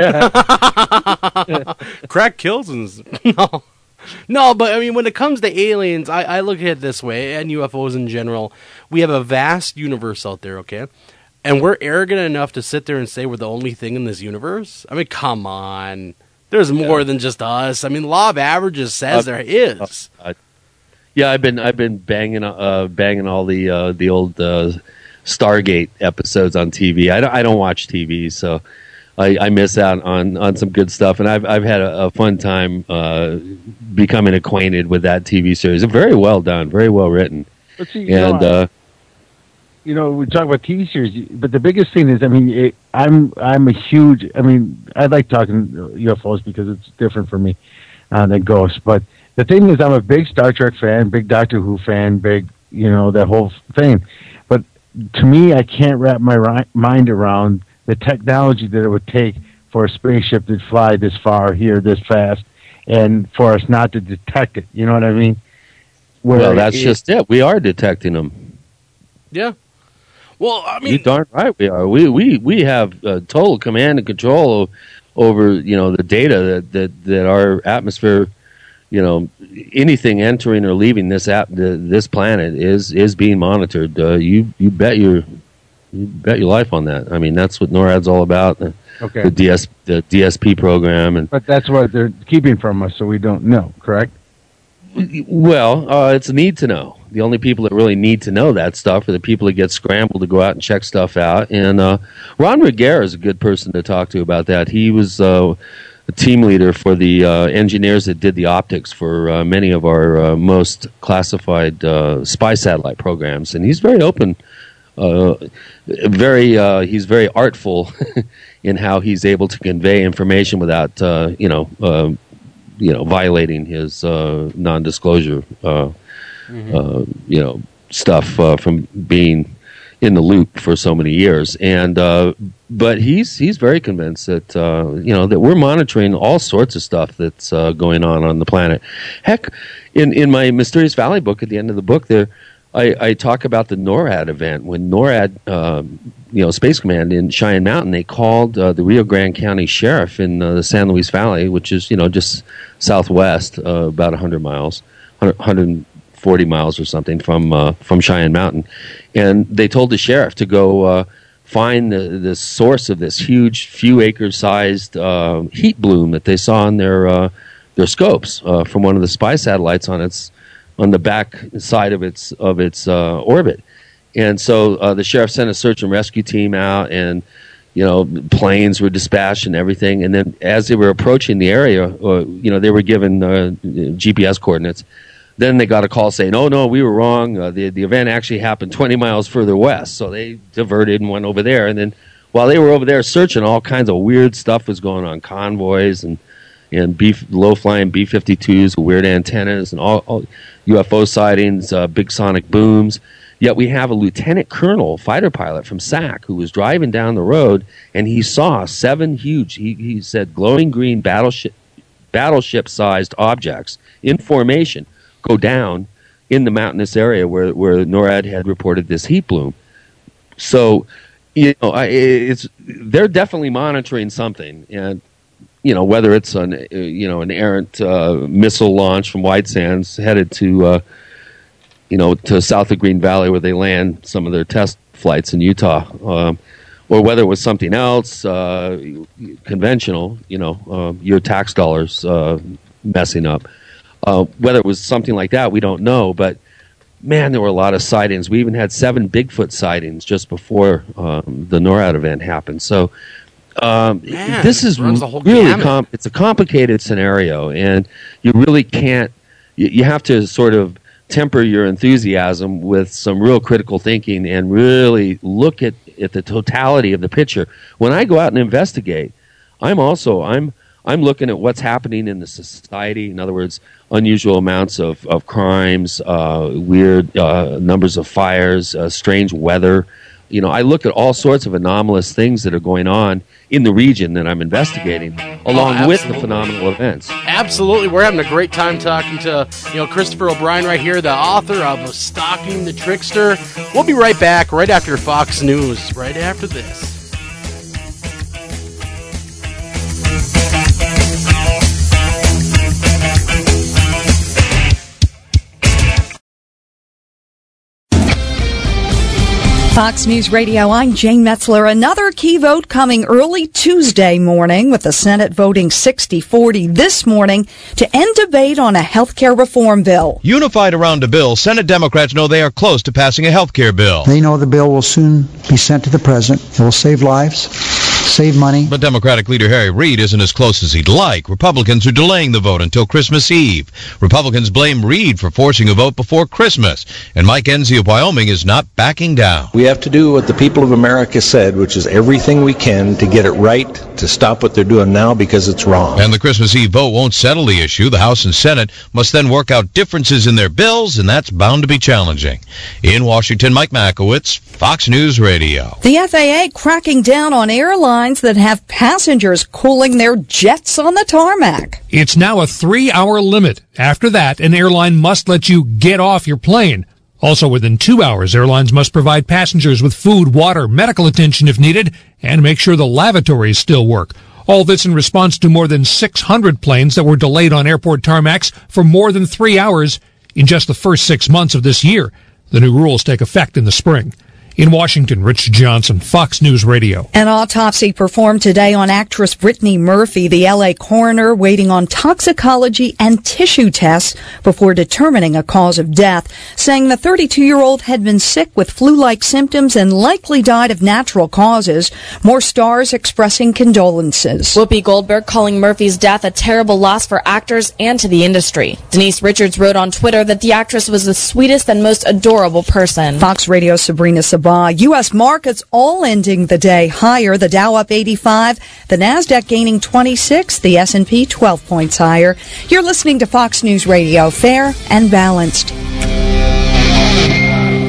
Crack kills and... No, but I mean, when it comes to aliens, I look at it this way, and UFOs in general. We have a vast universe out there, okay? And we're arrogant enough to sit there and say we're the only thing in this universe? I mean, come on. There's more than just us. I mean, law of averages says there is. Yeah, I've been banging all the old Stargate episodes on TV. I don't watch TV, so I miss out on some good stuff. And I've had a fun time becoming acquainted with that TV series. Very well done, very well written. But see, we talk about TV series, but the biggest thing is, I mean, I'm a huge. I mean, I like talking UFOs because it's different for me than ghosts, but. The thing is, I'm a big Star Trek fan, big Doctor Who fan, big, that whole thing. But to me, I can't wrap my mind around the technology that it would take for a spaceship to fly this far here, this fast, and for us not to detect it. You know what I mean? Well, that's just it. We are detecting them. Yeah. Well, I mean, you're darn right we are. We have total command and control over the data that our atmosphere. Anything entering or leaving this planet is being monitored. You bet your life on that. I mean, that's what NORAD's all about. Okay. The DSP program, but that's what they're keeping from us, so we don't know. Correct? Well, it's a need to know. The only people that really need to know that stuff are the people that get scrambled to go out and check stuff out. And Ron Riguera is a good person to talk to about that. He was. A team leader for the engineers that did the optics for many of our most classified spy satellite programs, and he's very open, he's very artful in how he's able to convey information without violating his non-disclosure stuff from being in the loop for so many years, and but he's very convinced that that we're monitoring all sorts of stuff that's going on the planet. Heck, in my Mysterious Valley book, at the end of the book, there I talk about the NORAD event when NORAD, Space Command in Cheyenne Mountain, they called the Rio Grande County Sheriff in the San Luis Valley, which is just southwest, about 100 miles, 140 miles or something from Cheyenne Mountain, and they told the sheriff to go find the source of this huge, few acre-sized heat bloom that they saw on their scopes from one of the spy satellites on the back side of its orbit. And so the sheriff sent a search and rescue team out, and planes were dispatched and everything. And then as they were approaching the area, they were given GPS coordinates. Then they got a call saying, "Oh no, we were wrong. The event actually happened 20 miles further west." So they diverted and went over there. And then while they were over there searching, all kinds of weird stuff was going on: convoys and low-flying B-52s with weird antennas and all UFO sightings, big sonic booms. Yet we have a lieutenant colonel fighter pilot from SAC who was driving down the road, and he saw 7 huge, he said, glowing green battleship-sized objects in formation go down in the mountainous area where NORAD had reported this heat bloom. So, they're definitely monitoring something, and whether it's an errant missile launch from White Sands headed to south of Green Valley where they land some of their test flights in Utah, or whether it was something else conventional, your tax dollars messing up. Whether it was something like that, we don't know. But man, there were a lot of sightings. We even had 7 Bigfoot sightings just before the NORAD event happened. So this is really it's a complicated scenario, and you really can't. You have to sort of temper your enthusiasm with some real critical thinking and really look at the totality of the picture. When I go out and investigate, I'm looking at what's happening in the society. In other words, unusual amounts of crimes, weird numbers of fires, strange weather. I look at all sorts of anomalous things that are going on in the region that I'm investigating, along with the phenomenal events. Absolutely. We're having a great time talking to Christopher O'Brien right here, the author of Stalking the Trickster. We'll be right back right after Fox News, right after this. Fox News Radio, I'm Jane Metzler. Another key vote coming early Tuesday morning, with the Senate voting 60-40 this morning to end debate on a health care reform bill. Unified around a bill, Senate Democrats know they are close to passing a health care bill. They know the bill will soon be sent to the president. It will save lives, save money. But Democratic leader Harry Reid isn't as close as he'd like. Republicans are delaying the vote until Christmas Eve. Republicans blame Reid for forcing a vote before Christmas. And Mike Enzi of Wyoming is not backing down. We have to do what the people of America said, which is everything we can to get it right, to stop what they're doing now because it's wrong. And the Christmas Eve vote won't settle the issue. The House and Senate must then work out differences in their bills, and that's bound to be challenging. In Washington, Mike Makowitz, Fox News Radio. The FAA cracking down on airlines that have passengers cooling their jets on the tarmac. It's now a 3-hour limit. After that, an airline must let you get off your plane. Also, within 2 hours, airlines must provide passengers with food, water, medical attention if needed, and make sure the lavatories still work. All this in response to more than 600 planes that were delayed on airport tarmacs for more than 3 hours in just the first 6 months of this year. The new rules take effect in the spring. In Washington, Rich Johnson, Fox News Radio. An autopsy performed today on actress Brittany Murphy. The L.A. coroner waiting on toxicology and tissue tests before determining a cause of death, saying the 32-year-old had been sick with flu-like symptoms and likely died of natural causes. More stars expressing condolences. Whoopi Goldberg calling Murphy's death a terrible loss for actors and to the industry. Denise Richards wrote on Twitter that the actress was the sweetest and most adorable person. Fox Radio's Sabrina Sabah. U.S. markets all ending the day higher. The Dow up 85, the Nasdaq gaining 26, the S&P 12 points higher. You're listening to Fox News Radio, fair and balanced.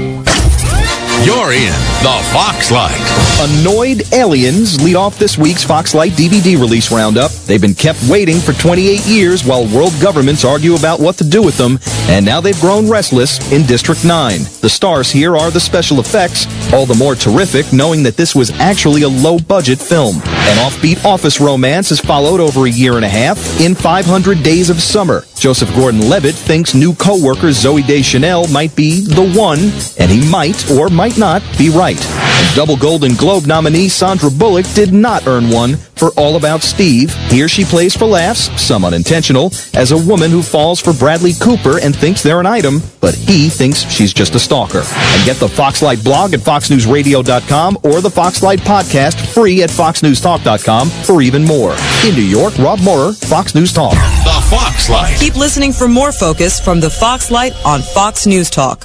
You're in the Foxlight. Annoyed aliens lead off this week's Foxlight DVD release roundup. They've been kept waiting for 28 years while world governments argue about what to do with them, and now they've grown restless in District 9. The stars here are the special effects, all the more terrific knowing that this was actually a low-budget film. An offbeat office romance is followed over a year and a half in 500 Days of Summer. Joseph Gordon-Levitt thinks new co-worker Zooey Deschanel might be the one, and he might or might not be right. And double Golden Globe nominee Sandra Bullock did not earn one for All About Steve. Here she plays for laughs, some unintentional, as a woman who falls for Bradley Cooper and thinks they're an item, but he thinks she's just a stalker. And get the Foxlight blog at foxnewsradio.com or the Foxlight podcast free at foxnewstalk.com for even more. In New York, Rob Moorer, Fox News Talk. The Foxlight. Keep listening for more Focus from the Foxlight on Fox News Talk.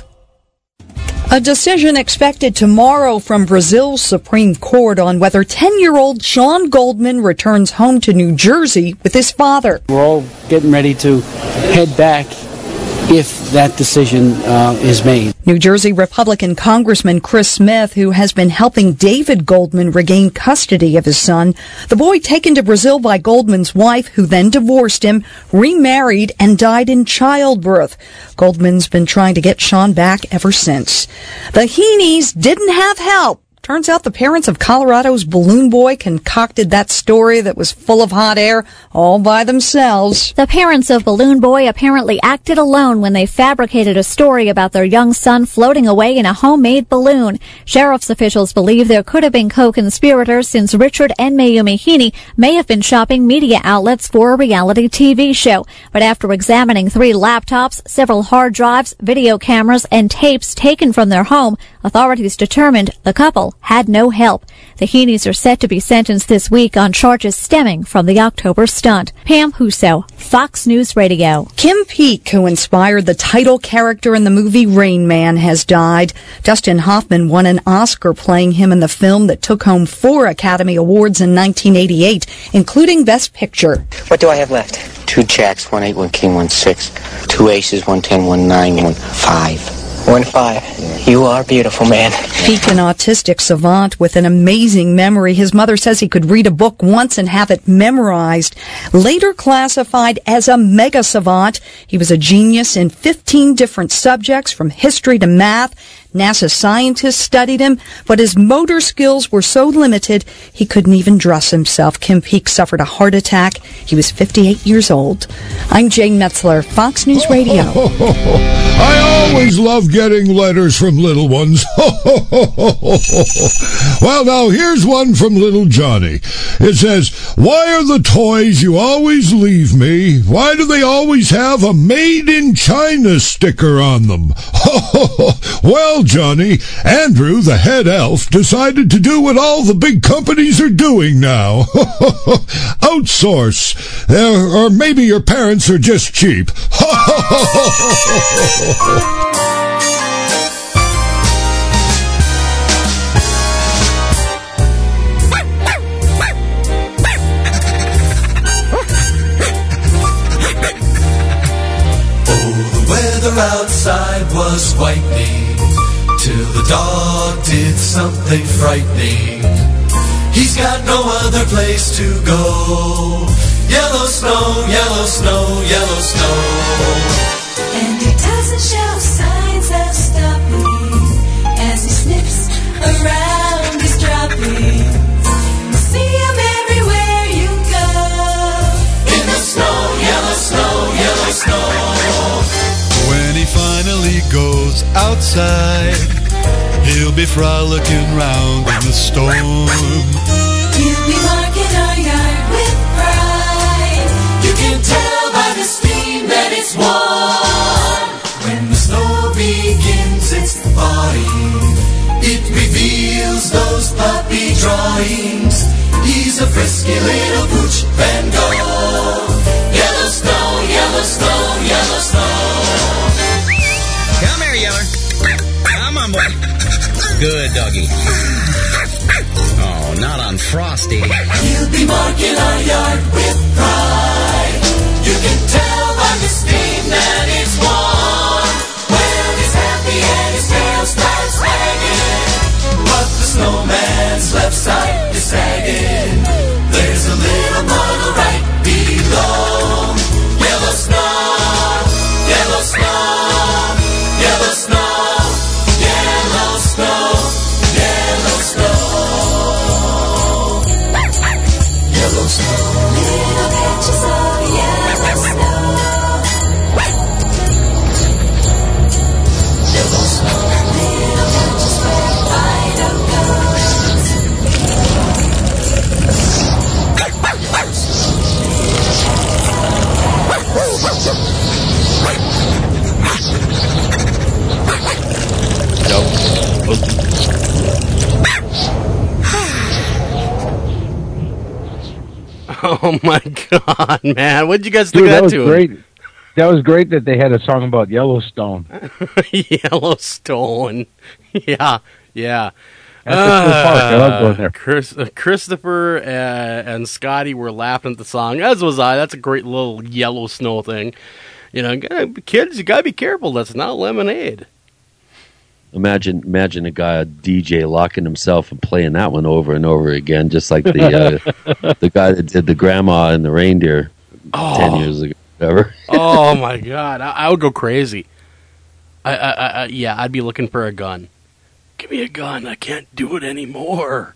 A decision expected tomorrow from Brazil's Supreme Court on whether 10-year-old Sean Goldman returns home to New Jersey with his father. We're all getting ready to head back if that decision is made. New Jersey Republican Congressman Chris Smith, who has been helping David Goldman regain custody of his son, the boy taken to Brazil by Goldman's wife, who then divorced him, remarried, and died in childbirth. Goldman's been trying to get Sean back ever since. The Heenies didn't have help. Turns out the parents of Colorado's balloon boy concocted that story that was full of hot air all by themselves. The parents of Balloon Boy apparently acted alone when they fabricated a story about their young son floating away in a homemade balloon. Sheriff's officials believe there could have been co-conspirators since Richard and Mayumi Heaney may have been shopping media outlets for a reality TV show. But after examining 3 laptops, several hard drives, video cameras, and tapes taken from their home, authorities determined the couple had no help. The Heenies are set to be sentenced this week on charges stemming from the October stunt. Pam Huso, Fox News Radio. Kim Peek, who inspired the title character in the movie Rain Man, has died. Dustin Hoffman won an Oscar playing him in the film that took home 4 Academy Awards in 1988, including Best Picture. What do I have left? 2 jacks, 1 8, 1 king, 1 6. 2 aces, 1 10, 1 9, 1 5. 1 5. You are beautiful, man. Peek, an autistic savant with an amazing memory. His mother says he could read a book once and have it memorized. Later classified as a mega savant, he was a genius in 15 different subjects, from history to math. NASA scientists studied him, but his motor skills were so limited he couldn't even dress himself. Kim Peek suffered a heart attack. He was 58 years old. I'm Jane Metzler, Fox News Radio. I always love getting letters from little ones. Well, now here's one from little Johnny. It says, "Why are the toys you always leave me, why do they always have a Made in China sticker on them?" Well, Johnny, Andrew, the head elf, decided to do what all the big companies are doing now. Outsource. Or maybe your parents are just cheap. Outside was whitening till the dog did something frightening. He's got no other place to go. Yellow snow, yellow snow, yellow snow. And he doesn't show signs of stopping as he sniffs around his droppings. You see him everywhere you go. In the snow, yellow snow, yellow snow. When he finally goes outside, he'll be frolicking round in the storm. He'll be marking our yard with pride. You can tell by the steam that it's warm. When the snow begins its thawing, it reveals those puppy drawings. He's a frisky little pooch Van Gogh. Yellow snow, yellow snow, yellow snow. Come here, Yeller. Come on, boy. Good doggy. Oh, not on Frosty. He'll be marking our yard with pride. You can tell by the steam that it's warm. Well, he's happy and his tail starts wagging. Little patches of yellow snow. Little patches where Fido Oh my God, man! What did you guys think Dude, of that that was tune? great. That was great that they had a song about Yellowstone. Yellowstone. Yeah, yeah. That's a cool park. I love going there. Christopher and Scotty were laughing at the song, as was I. That's a great little yellow snow thing. You know, kids, you gotta be careful. That's not lemonade. Imagine a guy, a DJ, locking himself and playing that one over and over again, just like the the guy that did the grandma and the reindeer 10 years ago. Whatever. Oh my God, I would go crazy. Yeah, I'd be looking for a gun. Give me a gun. I can't do it anymore.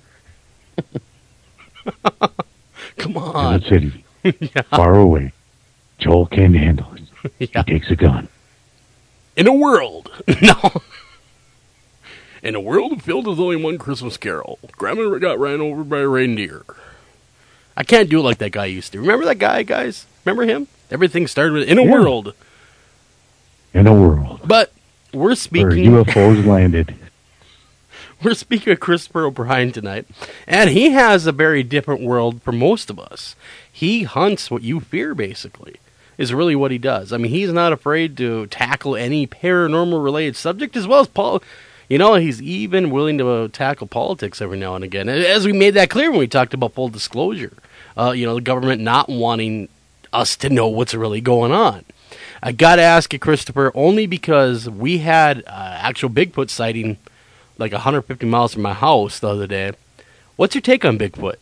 Come on. In the city, Yeah. far away, Joel can't handle it. Yeah. He takes a gun. In a world, no. In a world filled with only one Christmas Carol, Grandma got ran over by a reindeer. I can't do it like that guy used to. Remember that guy, guys? Remember him? Everything started with "In a world." In a world But we're where speaking. UFOs landed. We're speaking of Christopher O'Brien tonight, and he has a very different world from most of us. He hunts what you fear, basically, is really what he does. I mean, he's not afraid to tackle any paranormal-related subject, as well as you know, he's even willing to tackle politics every now and again. As we made that clear when we talked about full disclosure, you know, the government not wanting us to know what's really going on. I got to ask you, Christopher, only because we had actual Bigfoot sighting like 150 miles from my house the other day. What's your take on Bigfoot?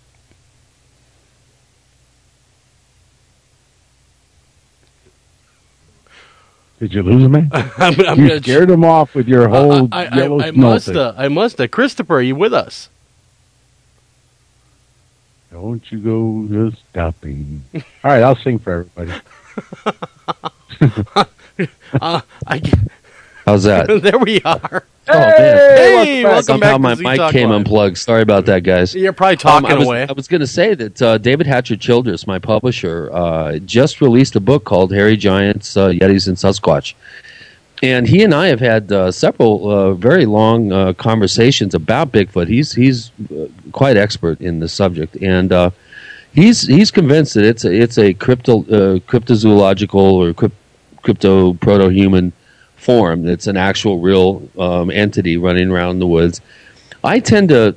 Did you lose him, man? I'm You gonna scared him off with your whole yellow I snow must thing. have. I must have. Christopher, are you with us? Don't you go just stopping. All right, I'll sing for everybody. How's that? There we are. Hey, welcome back Somehow my to mic Z-Talk came Live. unplugged. Sorry about that, guys. You're probably talking away. I was going to say that David Hatcher Childress, my publisher, just released a book called Hairy Giants, Yetis, and Sasquatch. And he and I have had several very long conversations about Bigfoot. He's quite expert in the subject, and he's convinced that it's a cryptozoological or crypto proto-human form. It's an actual real entity running around the woods. I tend to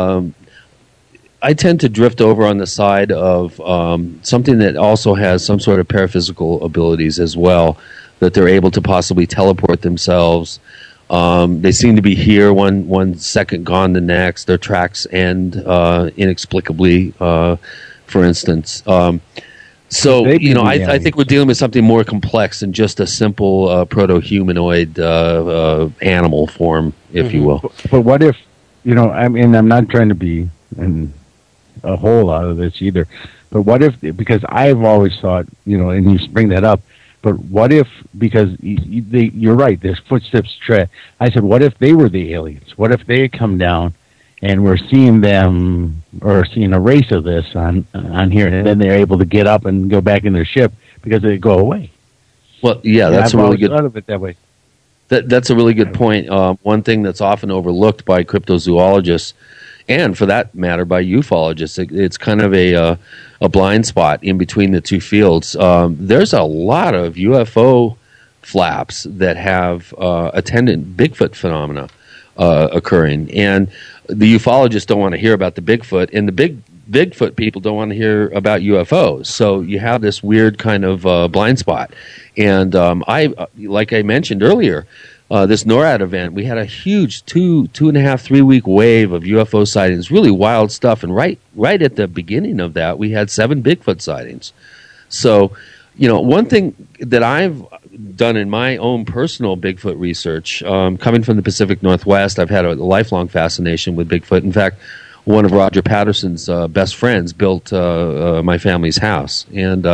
drift over on the side of something that also has some sort of paraphysical abilities as well, that they're able to possibly teleport themselves. They seem to be here one second, gone the next. Their tracks end inexplicably, for instance. So, you know, I think we're dealing with something more complex than just a simple proto-humanoid animal form, if you will. But what if, you know, I mean, I'm not trying to be in a whole lot of this either, but what if, because I've always thought, you know, and you bring that up, but what if, because you're right, there's footsteps tread. I said, what if they were the aliens? What if they had come down and we're seeing them, or seeing a race of this on here, and then they're able to get up and go back in their ship because they go away? Well, yeah, that's I've a really always good. thought of it that way. That's a really good point. One thing that's often overlooked by cryptozoologists, and for that matter by ufologists, it's kind of a blind spot in between the two fields. There's a lot of UFO flaps that have attendant Bigfoot phenomena occurring, and the ufologists don't want to hear about the Bigfoot, and the Bigfoot people don't want to hear about UFOs. So you have this weird kind of blind spot. And like I mentioned earlier, this NORAD event, we had a huge 2.5-3 week wave of UFO sightings, really wild stuff. And right at the beginning of that, we had 7 Bigfoot sightings. So, you know, one thing that I've done in my own personal Bigfoot research, coming from the Pacific Northwest, I've had a lifelong fascination with Bigfoot. In fact, one of Roger Patterson's best friends built my family's house, and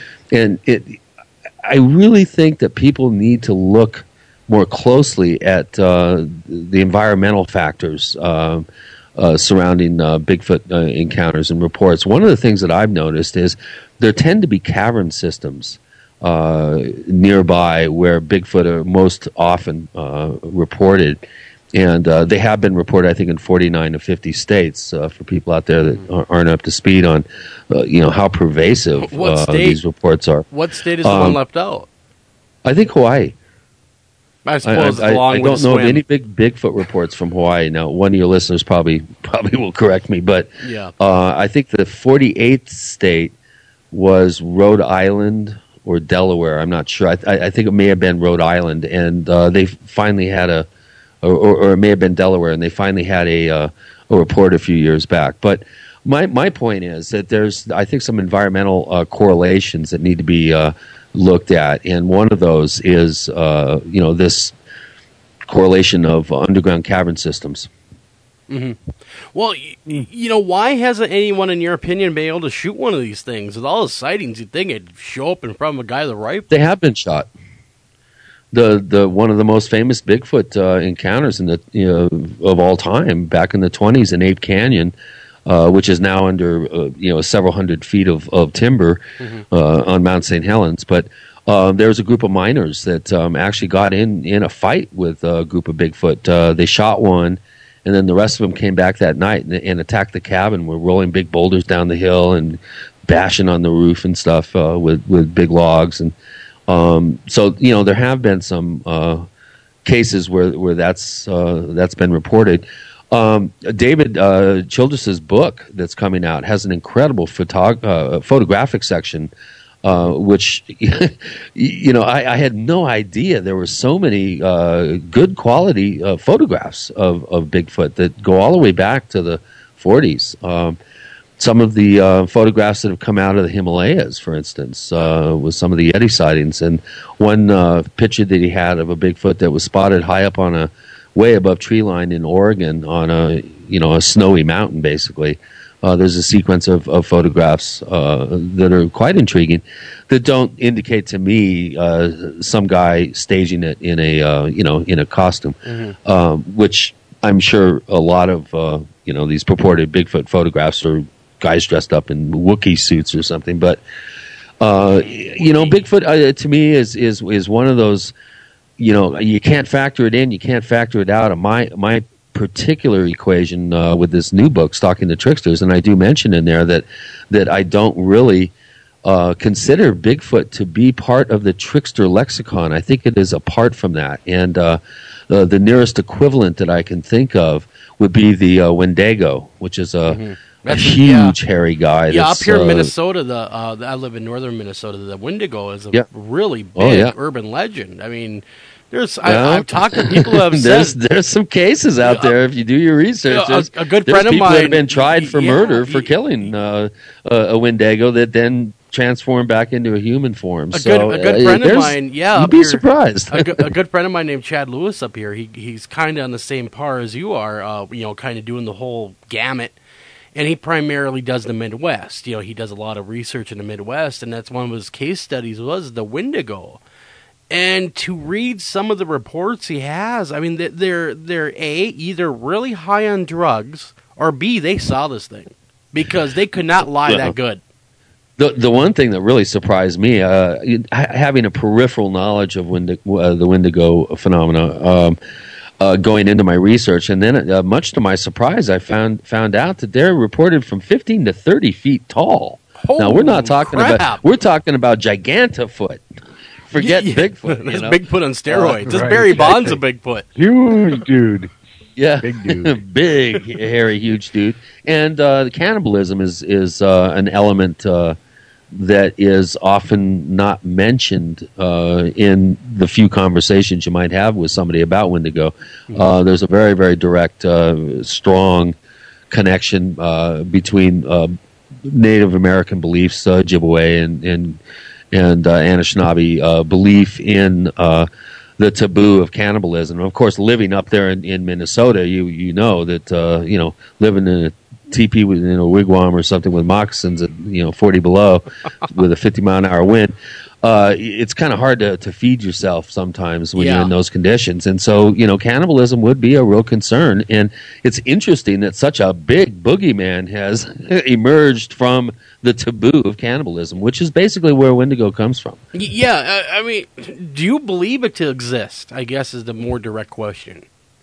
I really think that people need to look more closely at the environmental factors surrounding Bigfoot encounters and reports. One of the things that I've noticed is there tend to be cavern systems nearby where Bigfoot are most often reported. And they have been reported, I think, in 49 of 50 states for people out there that aren't up to speed on, how pervasive these reports are. What state is the one left out? I think Hawaii. I suppose I don't know of any big Bigfoot reports from Hawaii. Now, one of your listeners probably will correct me, but yeah. I think the 48th state was Rhode Island or Delaware. I'm not sure. I think it may have been Rhode Island, and they finally had or it may have been Delaware, and they finally had a report a few years back. But my point is that there's, I think, some environmental correlations that need to be looked at, and one of those is this correlation of underground cavern systems. Mm-hmm. Well, why hasn't anyone, in your opinion, been able to shoot one of these things? With all the sightings, you'd think it'd show up in front of a guy with a rifle. They have been shot. The one of the most famous Bigfoot encounters of all time, back in the 1920s in Ape Canyon, which is now under several hundred feet of timber on Mount St. Helens. But there was a group of miners that actually got in a fight with a group of Bigfoot. They shot one, and then the rest of them came back that night and attacked the cabin. Were rolling big boulders down the hill and bashing on the roof and stuff with big logs. And so there have been some cases where that's been reported. David Childress's book that's coming out has an incredible photographic section, which I had no idea there were so many good quality photographs of Bigfoot that go all the way back to the 40s. Some of the photographs that have come out of the Himalayas, for instance, with some of the Yeti sightings, and one picture that he had of a Bigfoot that was spotted high up on a way above tree line in Oregon on a snowy mountain, basically. There's a sequence of photographs that are quite intriguing that don't indicate to me some guy staging it in a costume, which I'm sure a lot of these purported Bigfoot photographs are guys dressed up in Wookiee suits or something. But Bigfoot to me is one of those. You can't factor it in, you can't factor it out. And my particular equation with this new book, Stalking the Tricksters, and I do mention in there that I don't really consider Bigfoot to be part of the trickster lexicon. I think it is apart from that. And the nearest equivalent that I can think of would be the Wendigo, which is a huge hairy guy. Yeah, up here in Minnesota, I live in northern Minnesota. The Wendigo is a really big urban legend. I mean, I've talked to people who have said there's some cases out there if you do your research. A good friend of mine that have been tried for murder for killing a Wendigo that then transformed back into a human form. A good friend of mine, you'd be surprised. a good friend of mine named Chad Lewis up here. He's kind of on the same par as you are. Kind of doing the whole gamut. And he primarily does the Midwest. He does a lot of research in the Midwest, and that's one of his case studies was the Wendigo. And to read some of the reports he has, I mean, they're A, either really high on drugs, or B, they saw this thing. Because they could not lie that good. The one thing that really surprised me, having a peripheral knowledge of the Wendigo phenomena, going into my research, and then much to my surprise, I found out that they're reported from 15 to 30 feet tall. Now we're not talking about Gigantofoot. Forget Bigfoot. That's Bigfoot on steroids. Just Barry Bonds a Bigfoot. Huge dude. Yeah, big dude, big, hairy, huge dude. And cannibalism is an element that is often not mentioned in the few conversations you might have with somebody about Wendigo. There's a very, very direct, strong connection between Native American beliefs, Ojibwe and Anishinaabe belief in the taboo of cannibalism. And of course, living up there in Minnesota, you know that living in teepee with, a wigwam or something with moccasins at 40 below with a 50-mile-an-hour wind. It's kind of hard to feed yourself sometimes when you're in those conditions. And so, cannibalism would be a real concern. And it's interesting that such a big boogeyman has emerged from the taboo of cannibalism, which is basically where Wendigo comes from. Yeah, I mean, do you believe it to exist? I guess is the more direct question.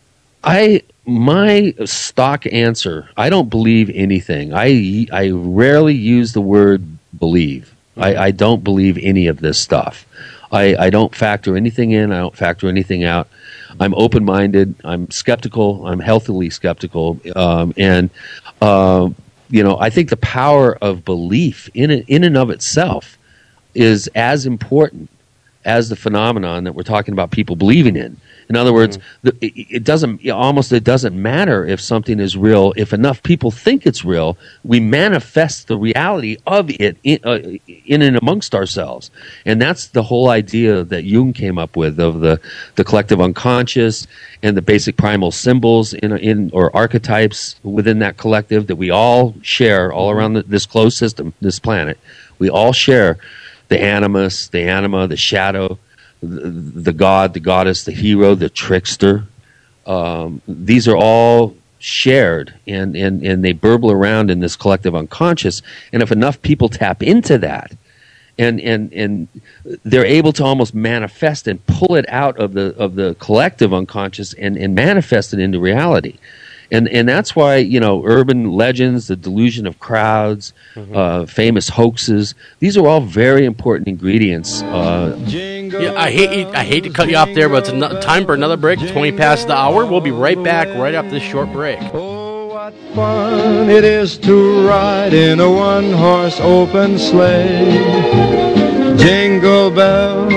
My stock answer, I don't believe anything. I rarely use the word believe. I don't believe any of this stuff. I don't factor anything in. I don't factor anything out. I'm open-minded. I'm skeptical. I'm healthily skeptical. I think the power of belief in and of itself is as important as the phenomenon that we're talking about people believing in. In other words, it doesn't matter if something is real. If enough people think it's real, we manifest the reality of it in and amongst ourselves. And that's the whole idea that Jung came up with of the collective unconscious and the basic primal symbols or archetypes within that collective that we all share all around this closed system, this planet. We all share the animus, the anima, the shadow, the god, the goddess, the hero, the trickster. These are all shared, and they burble around in this collective unconscious. And if enough people tap into that, and they're able to almost manifest and pull it out of the collective unconscious and manifest it into reality. And that's why, urban legends, the delusion of crowds, famous hoaxes, these are all very important ingredients. I hate to cut you off there, but it's time for another break. 20 past the hour. We'll be right back right after this short break. Oh, what fun it is to ride in a one-horse open sleigh. Jingle bells,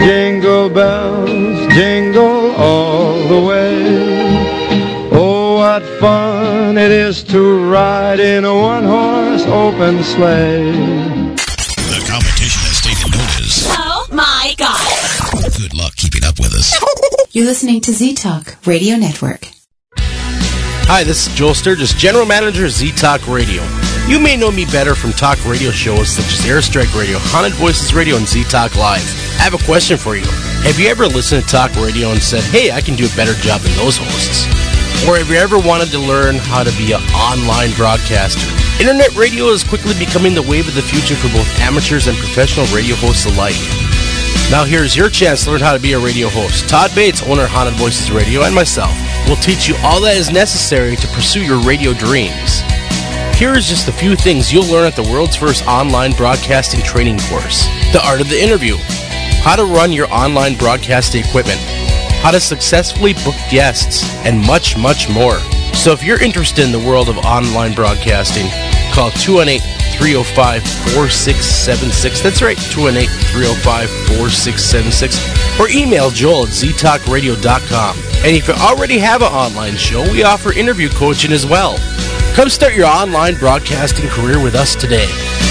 jingle all the way. What fun it is to ride in a one-horse open sleigh. The competition has taken notice. Oh my God. Good luck keeping up with us. You're listening to Z-Talk Radio Network. Hi, this is Joel Sturgis, General Manager of Z-Talk Radio. You may know me better from talk radio shows such as Airstrike Radio, Haunted Voices Radio, and Z-Talk Live. I have a question for you. Have you ever listened to talk radio and said, hey, I can do a better job than those hosts? Or have you ever wanted to learn how to be an online broadcaster? Internet radio is quickly becoming the wave of the future for both amateurs and professional radio hosts alike. Now here's your chance to learn how to be a radio host. Todd Bates, owner of Haunted Voices Radio, and myself will teach you all that is necessary to pursue your radio dreams. Here is just a few things you'll learn at the world's first online broadcasting training course. The art of the interview. How to run your online broadcasting equipment. How to successfully book guests, and much, much more. So if you're interested in the world of online broadcasting, call 218-305-4676. That's right, 218-305-4676. Or email Joel at ztalkradio.com. And if you already have an online show, we offer interview coaching as well. Come start your online broadcasting career with us today.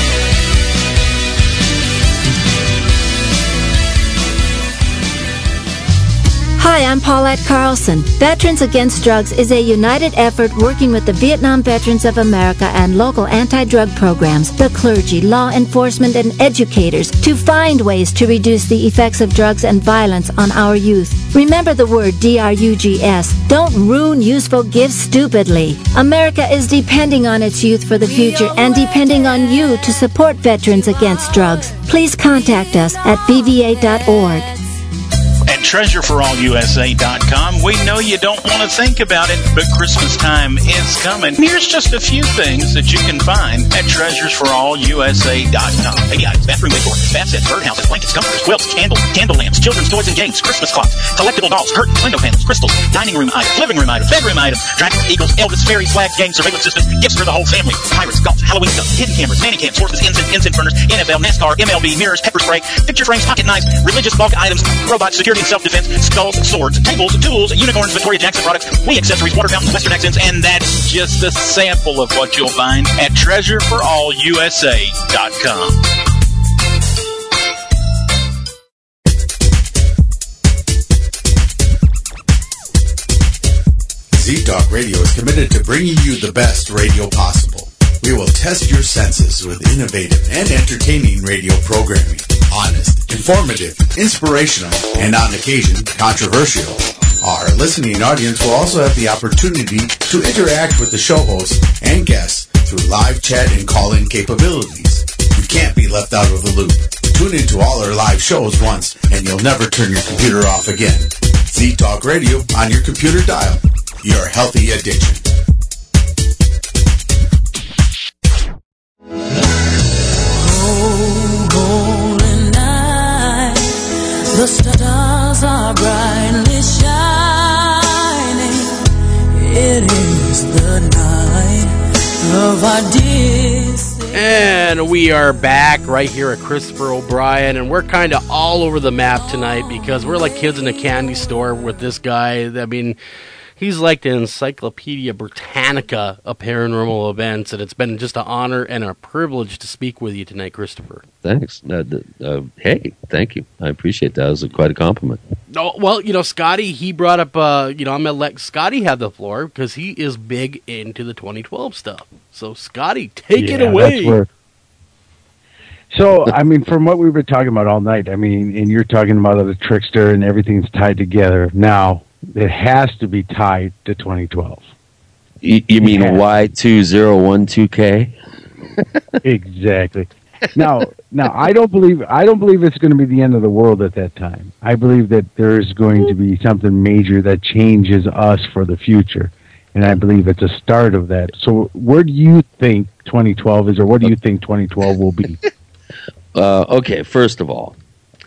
Hi, I'm Paulette Carlson. Veterans Against Drugs is a united effort working with the Vietnam Veterans of America and local anti-drug programs, the clergy, law enforcement, and educators to find ways to reduce the effects of drugs and violence on our youth. Remember the word DRUGS. Don't ruin useful gifts stupidly. America is depending on its youth for the future and depending on you to support Veterans Against Drugs. Please contact us at bva.org. At TreasureForAllUSA.com, we know you don't want to think about it, but Christmas time is coming. Here's just a few things that you can find at TreasureForAllUSA.com. ADIs, bathroom decor, bath sets, birdhouses, blankets, comforters, quilts, candles, candle lamps, children's toys and games, Christmas clocks, collectible dolls, curtains, window panels, crystals, dining room items, living room items, bedroom items, Dragons, Eagles, Elvis, fairies, flag, game, surveillance system, gifts for the whole family, pirates, golf, Halloween stuff, hidden cameras, nanny cams, horses, incense burners, NFL, NASCAR, MLB, mirrors, pepper spray, picture frames, pocket knives, religious bulk items, robots, security and self-defense, skulls, swords, tables, tools, unicorns, Victoria Jackson products, Wii accessories, water fountains, Western accents, and that's just a sample of what you'll find at TreasureForAllUSA.com. Z-Talk Radio is committed to bringing you the best radio possible. We will test your senses with innovative and entertaining radio programming. Honest, informative, inspirational, and on occasion controversial. Our listening audience will also have the opportunity to interact with the show hosts and guests through live chat and call-in capabilities. You can't be left out of the loop. Tune into all our live shows once, and you'll never turn your computer off again. Z-Talk Radio on your computer dial. Your healthy addiction. Holy night, the stars are brightly shining. It is the night of our dear. And we are back right here at Christopher O'Brien, and we're kind of all over the map tonight because we're like kids in a candy store with this guy. I mean, he's like the Encyclopedia Britannica of paranormal events, and it's been just an honor and a privilege to speak with you tonight, Christopher. Thanks. Hey, thank you. I appreciate that. It was quite a compliment. Oh, well, you know, Scotty, he brought up, I'm going to let Scotty have the floor because he is big into the 2012 stuff. So, Scotty, take it away. So, I mean, from what we've been talking about all night, I mean, and you're talking about the trickster and everything's tied together. Now, it has to be tied to 2012. You mean Y2012K? Exactly. Now, I don't believe it's going to be the end of the world at that time. I believe that there is going to be something major that changes us for the future, and I believe it's a start of that. So, where do you think 2012 is, or what do you think 2012 will be? Okay, first of all,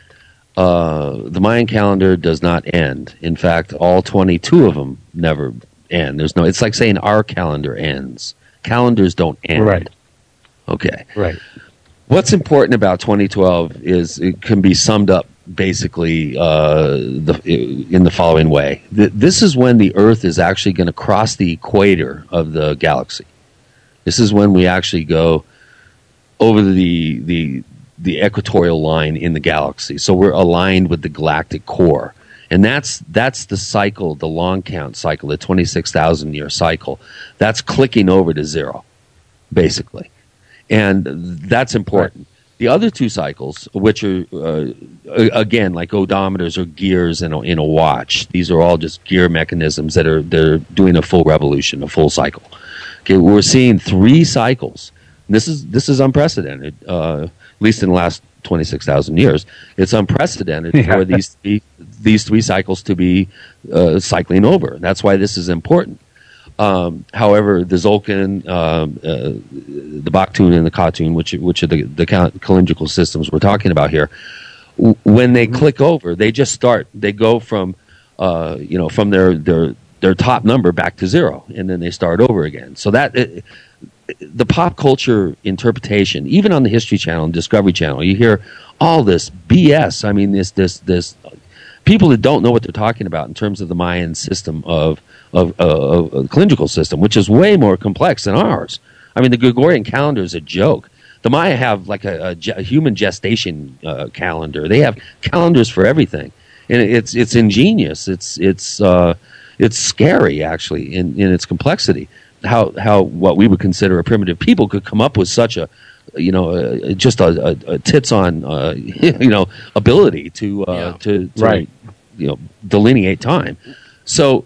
the Mayan calendar does not end. In fact, all 22 of them never end. It's like saying our calendar ends. Calendars don't end. Right. Okay. Right. What's important about 2012 is it can be summed up basically in the following way. This is when the Earth is actually going to cross the equator of the galaxy. This is when we actually go over the equatorial line in the galaxy. So we're aligned with the galactic core. And that's the cycle, the long count cycle, the 26,000-year cycle. That's clicking over to zero, basically. And that's important. Right. The other two cycles, which are, again, like odometers or gears in a watch, these are all just gear mechanisms they're doing a full revolution, a full cycle. Okay, we're seeing 3 cycles. This is unprecedented, at least in the last 26,000 years. It's unprecedented for these 3 cycles to be cycling over. That's why this is important. However, the Tzolk'in, the Baktun, and the Khatun, which are the calendrical systems we're talking about here, when they click over, they just start. They go from from their top number back to zero, and then they start over again. So that the pop culture interpretation, even on the History Channel and Discovery Channel, you hear all this BS. I mean, this people that don't know what they're talking about in terms of the Mayan system of the calendrical system, which is way more complex than ours. I mean, the Gregorian calendar is a joke. The Maya have like a human gestation calendar. They have calendars for everything, and it's ingenious. It's scary actually in its complexity. How what we would consider a primitive people could come up with such a just a tits on ability to right delineate time. So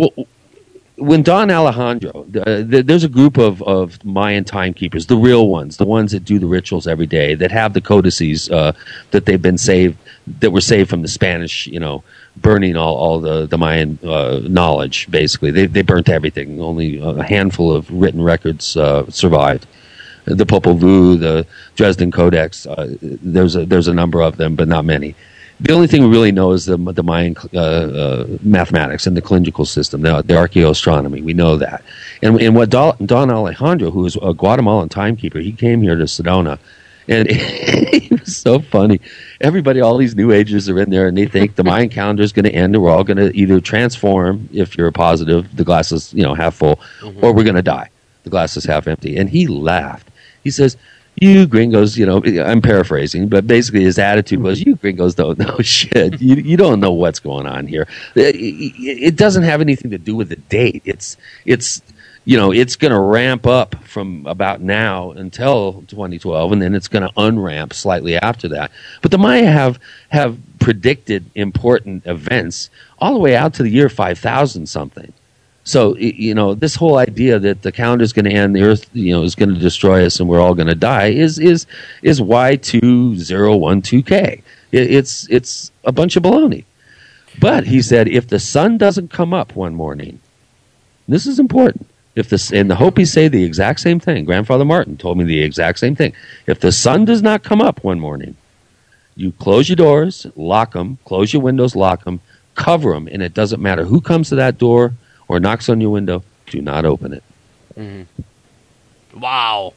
when Don Alejandro, there's a group of Mayan timekeepers, the real ones, the ones that do the rituals every day, that have the codices that they've been saved, that were saved from the Spanish, burning all the Mayan knowledge. Basically, they burnt everything. Only a handful of written records survived. The Popol Vuh, the Dresden Codex. There's a number of them, but not many. The only thing we really know is the Mayan mathematics and the calendrical system, the archaeoastronomy. We know that. And what Don Alejandro, who is a Guatemalan timekeeper, he came here to Sedona, and it was so funny. Everybody, all these New Agers are in there, and they think the Mayan calendar is going to end, and we're all going to either transform, if you're positive, the glass is half full, or we're going to die, the glass is half empty. And he laughed. He says, "You gringos," I'm paraphrasing, but basically his attitude was, "You gringos don't know shit. You don't know what's going on here. It doesn't have anything to do with the date. It's it's going to ramp up from about now until 2012, and then it's going to unramp slightly after that. But the Maya have predicted important events all the way out to the year 5000 something. So, this whole idea that the calendar is going to end, the Earth, is going to destroy us, and we're all going to die is Y2012K. It's a bunch of baloney. But he said, if the sun doesn't come up one morning, this is important. And the Hopis say the exact same thing. Grandfather Martin told me the exact same thing. If the sun does not come up one morning, you close your doors, lock them, close your windows, lock them, cover them, and it doesn't matter who comes to that door or knocks on your window, do not open it. Mm-hmm. Wow.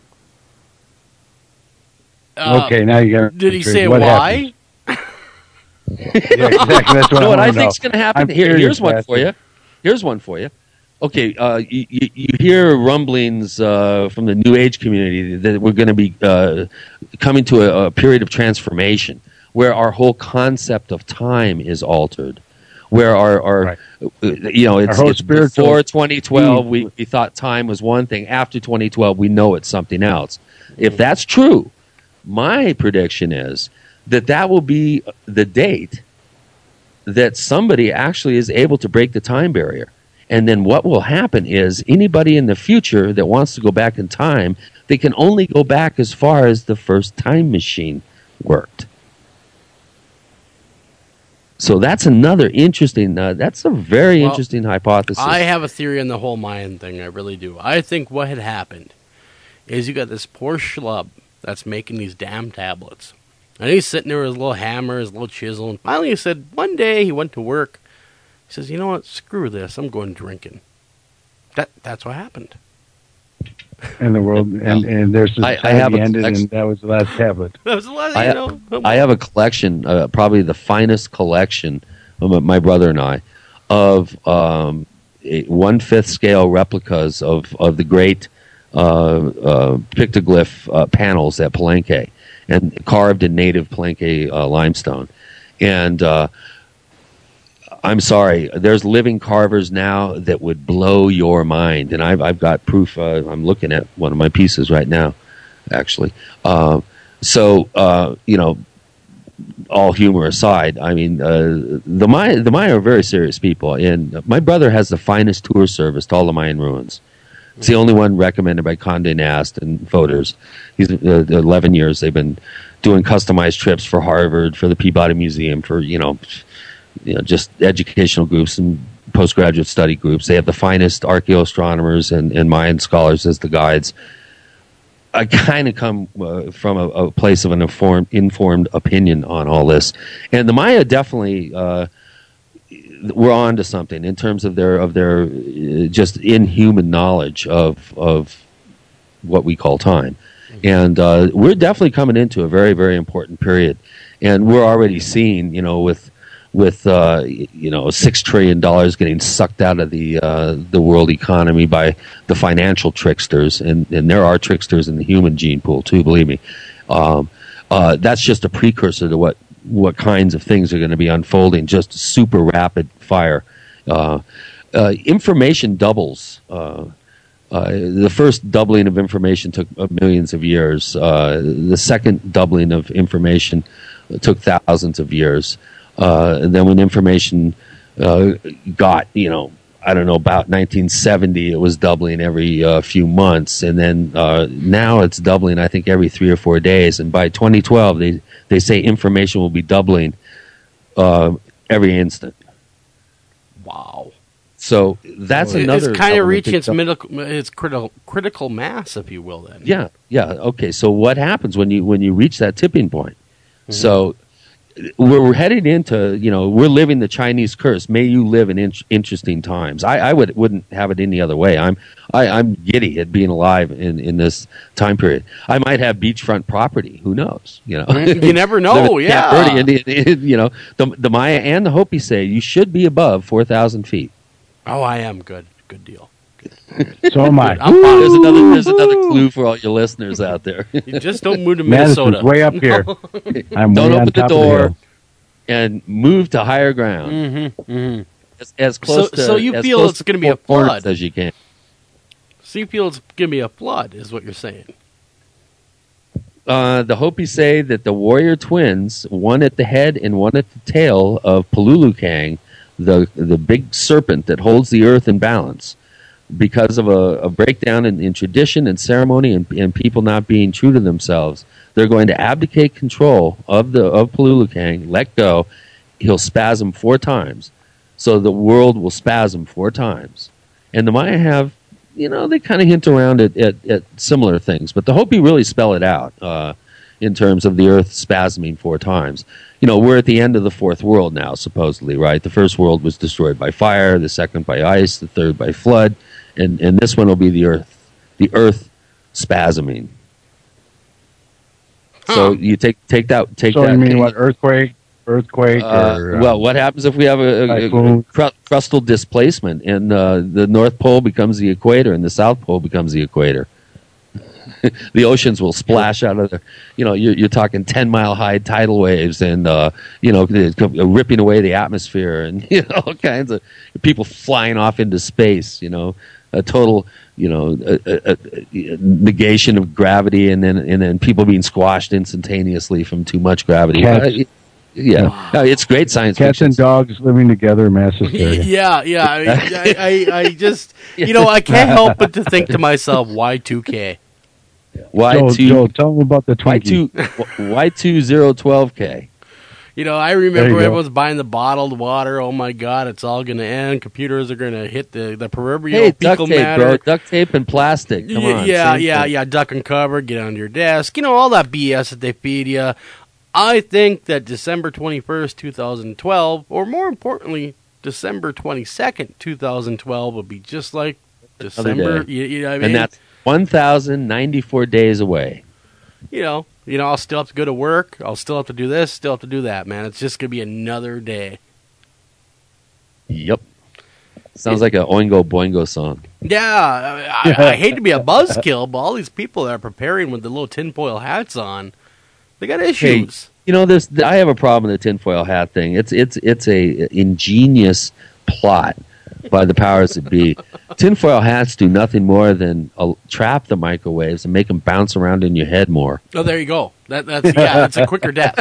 Okay, now you got. Did he say why? Yeah, exactly. That's what I think is going to happen. Here's one for you. Here's one for you. Okay, you hear rumblings from the New Age community that we're going to be coming to a period of transformation where our whole concept of time is altered. Where our it's before 2012 we thought time was one thing. After 2012 we know it's something else. If that's true, my prediction is that will be the date that somebody actually is able to break the time barrier. And then what will happen is anybody in the future that wants to go back in time, they can only go back as far as the first time machine worked. So that's another interesting, that's a very interesting hypothesis. I have a theory on the whole Mayan thing. I really do. I think what had happened is you got this poor schlub that's making these damn tablets. And he's sitting there with his little hammer, his little chisel. And finally he said, one day he went to work. He says, you know what, screw this. I'm going drinking. That's what happened. And the world, and their society ended, and that was the last tablet. That was the last, I have a collection, probably the finest collection, my brother and I, of 1/5 scale replicas of the great pictoglyph panels at Palenque, and carved in native Palenque limestone. And I'm sorry, there's living carvers now that would blow your mind, and I've got proof. I'm looking at one of my pieces right now, actually. All humor aside, I mean, the Maya are very serious people, and my brother has the finest tour service to all the Mayan ruins. It's the only one recommended by Condé Nast and voters. He's 11 years. They've been doing customized trips for Harvard, for the Peabody Museum, for just educational groups and postgraduate study groups. They have the finest archaeoastronomers and Mayan scholars as the guides. I kind of come from a place of an informed opinion on all this, and the Maya definitely were on to something in terms of their just inhuman knowledge of what we call time, and we're definitely coming into a very, very important period, and we're already seeing, with $6 trillion getting sucked out of the world economy by the financial tricksters, and there are tricksters in the human gene pool too, believe me. That's just a precursor to what kinds of things are going to be unfolding, just super rapid fire. Information doubles. The first doubling of information took millions of years. The second doubling of information took thousands of years. And then when information got, about 1970, it was doubling every few months. And then now it's doubling, I think, every 3 or 4 days. And by 2012, they say information will be doubling every instant. Wow. So that's another... It's kind of reaching its critical mass, if you will, then. Yeah. Okay, so what happens when you reach that tipping point? Mm-hmm. So... we're heading into, we're living the Chinese curse. May you live in interesting times. I wouldn't have it any other way. I'm giddy at being alive in this time period. I might have beachfront property. Who knows? You never know. Yeah. The Maya and the Hopi say you should be above 4,000 feet. Oh, I am. Good deal. So am I. There's another clue for all your listeners out there. You just don't move to Minnesota. Madison's way up here. Don't open the door and move to higher ground. Mm-hmm. As close to so you feel it's going to be a flood as you can. So you feel it's going to be a flood, is what you're saying. The Hopi say that the warrior twins, one at the head and one at the tail of Palulukang, the big serpent that holds the earth in balance, because of a breakdown in tradition and ceremony and people not being true to themselves, they're going to abdicate control of Palulukang, let go. He'll spasm 4 times. So the world will spasm 4 times. And the Maya have, they kind of hint around at similar things. But the Hopi really spell it out in terms of the earth spasming 4 times. We're at the end of the 4th world now, supposedly, right? The first world was destroyed by fire, the second by ice, the third by flood. And this one will be the earth spasming. Huh. So you take that. So you mean what, earthquake? Or what happens if we have a crustal displacement and the North Pole becomes the equator and the South Pole becomes the equator? The oceans will splash out of the, you're talking 10-mile high tidal waves and, ripping away the atmosphere and, all kinds of people flying off into space, a total, negation of gravity and then people being squashed instantaneously from too much gravity. It's great science fiction. Cats and dogs living together, mass hysteria. I just, I can't help but to think to myself, Y2K. Joel, tell them about the Twinkie. Y2012K. I remember everyone's buying the bottled water. Oh my God, it's all going to end. Computers are going to hit the proverbial fecal matter. Bro. Duct tape and plastic. Come on. Yeah. Duck and cover. Get under your desk. All that BS that they feed you. I think that December 21st, 2012, or more importantly, December 22nd, 2012, will be just like December. You know what I mean? And that's 1,094 days away. I'll still have to go to work. I'll still have to do this, still have to do that, man. It's just going to be another day. Yep. Sounds like an Oingo Boingo song. Yeah. I hate to be a buzzkill, but all these people that are preparing with the little tinfoil hats on, they got issues. Hey, I have a problem with the tinfoil hat thing. It's a ingenious plot by the powers that be. Tinfoil hats do nothing more than trap the microwaves and make them bounce around in your head more. Oh, there you go. It's a quicker death.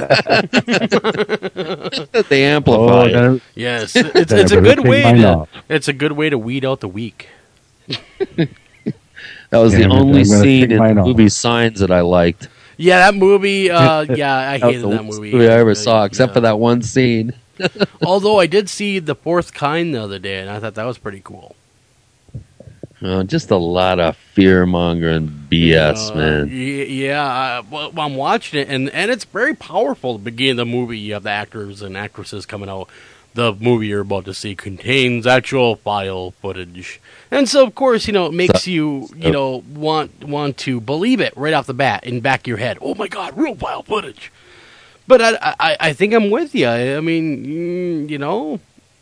They amplify it. Yes, it's a good way to. It's a good way to weed out the weak. That was the only scene in the movie Signs that I liked. Yeah, that movie. I hated that movie. I ever saw, except for that one scene. Although I did see The Fourth Kind the other day, and I thought that was pretty cool. Just a lot of fear-mongering BS, man. Well, I'm watching it, and it's very powerful. At the beginning of the movie, you have the actors and actresses coming out. The movie you're about to see contains actual file footage. And so, of course, it makes you, want to believe it right off the bat in the back of your head. Oh, my God, real file footage. But I think I'm with you. I mean, bro,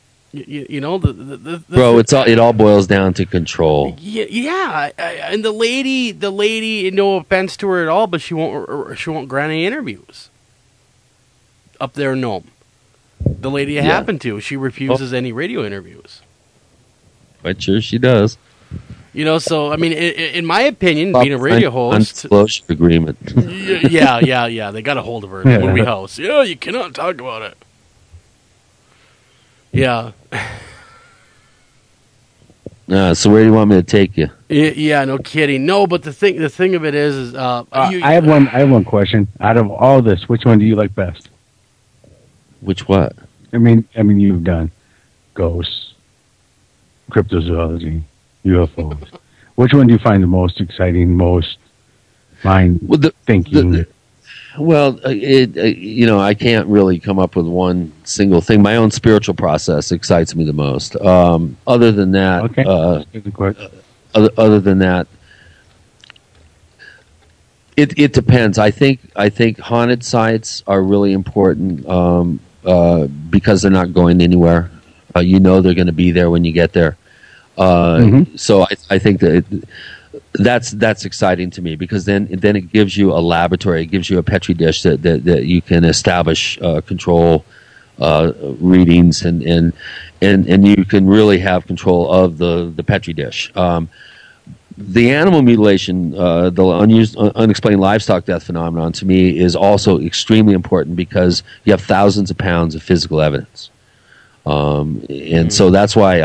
it all boils down to control. Yeah, and the lady, no offense to her at all, but she won't grant any interviews up there in Nome. The lady it happened to, she refuses any radio interviews. Quite sure she does. So I mean, in my opinion, being a radio host, undisclosure agreement. Yeah. They got a hold of her. The movie house. Yeah, you cannot talk about it. Yeah. So where do you want me to take you? Yeah, no kidding. No, but the thing of it is I have one question. Out of all this, which one do you like best? Which what? I mean, you've done ghosts, cryptozoology, UFOs. Which one do you find the most exciting, most mind-thinking? I can't really come up with one single thing. My own spiritual process excites me the most. Other than that, other than that, it depends. I think haunted sites are really important because they're not going anywhere. They're going to be there when you get there. So I think that's exciting to me because then it gives you a laboratory, it gives you a petri dish that you can establish control readings and you can really have control of the petri dish. the animal mutilation, the unexplained livestock death phenomenon, to me is also extremely important because you have thousands of pounds of physical evidence, and so that's why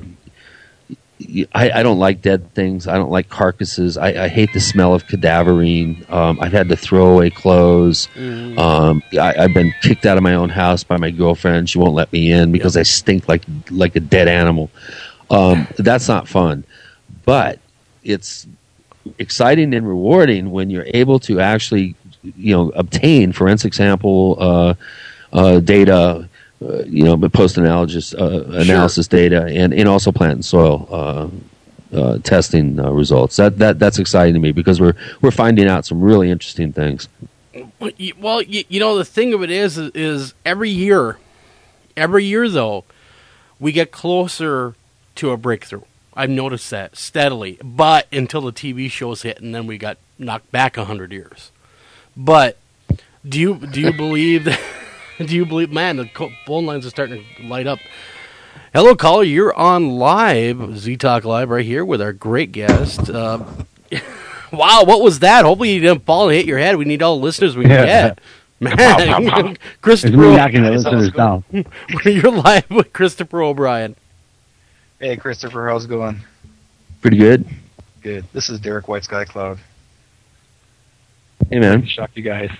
I don't like dead things. I don't like carcasses. I hate the smell of cadaverine. I've had to throw away clothes. I've been kicked out of my own house by my girlfriend. She won't let me in because I stink like a dead animal. That's not fun. But it's exciting and rewarding when you're able to actually, obtain forensic sample data, post-analysis data, and also plant and soil testing results. That's exciting to me because we're finding out some really interesting things. Well, the thing of it is every year though, we get closer to a breakthrough. I've noticed that steadily, but until the TV shows hit, and then we got knocked back 100 years. But do you believe that? Do you believe, man, the phone lines are starting to light up. Hello, caller. You're on live, Z-Talk Live, right here with our great guest. Wow, what was that? Hopefully you didn't fall and hit your head. We need all the listeners we can get. Man, Christopher, knocking the listeners down. You're live with Christopher O'Brien. Hey, Christopher, how's it going? Pretty good. Good. This is Derek White Sky Cloud. Hey, man. Shock you guys.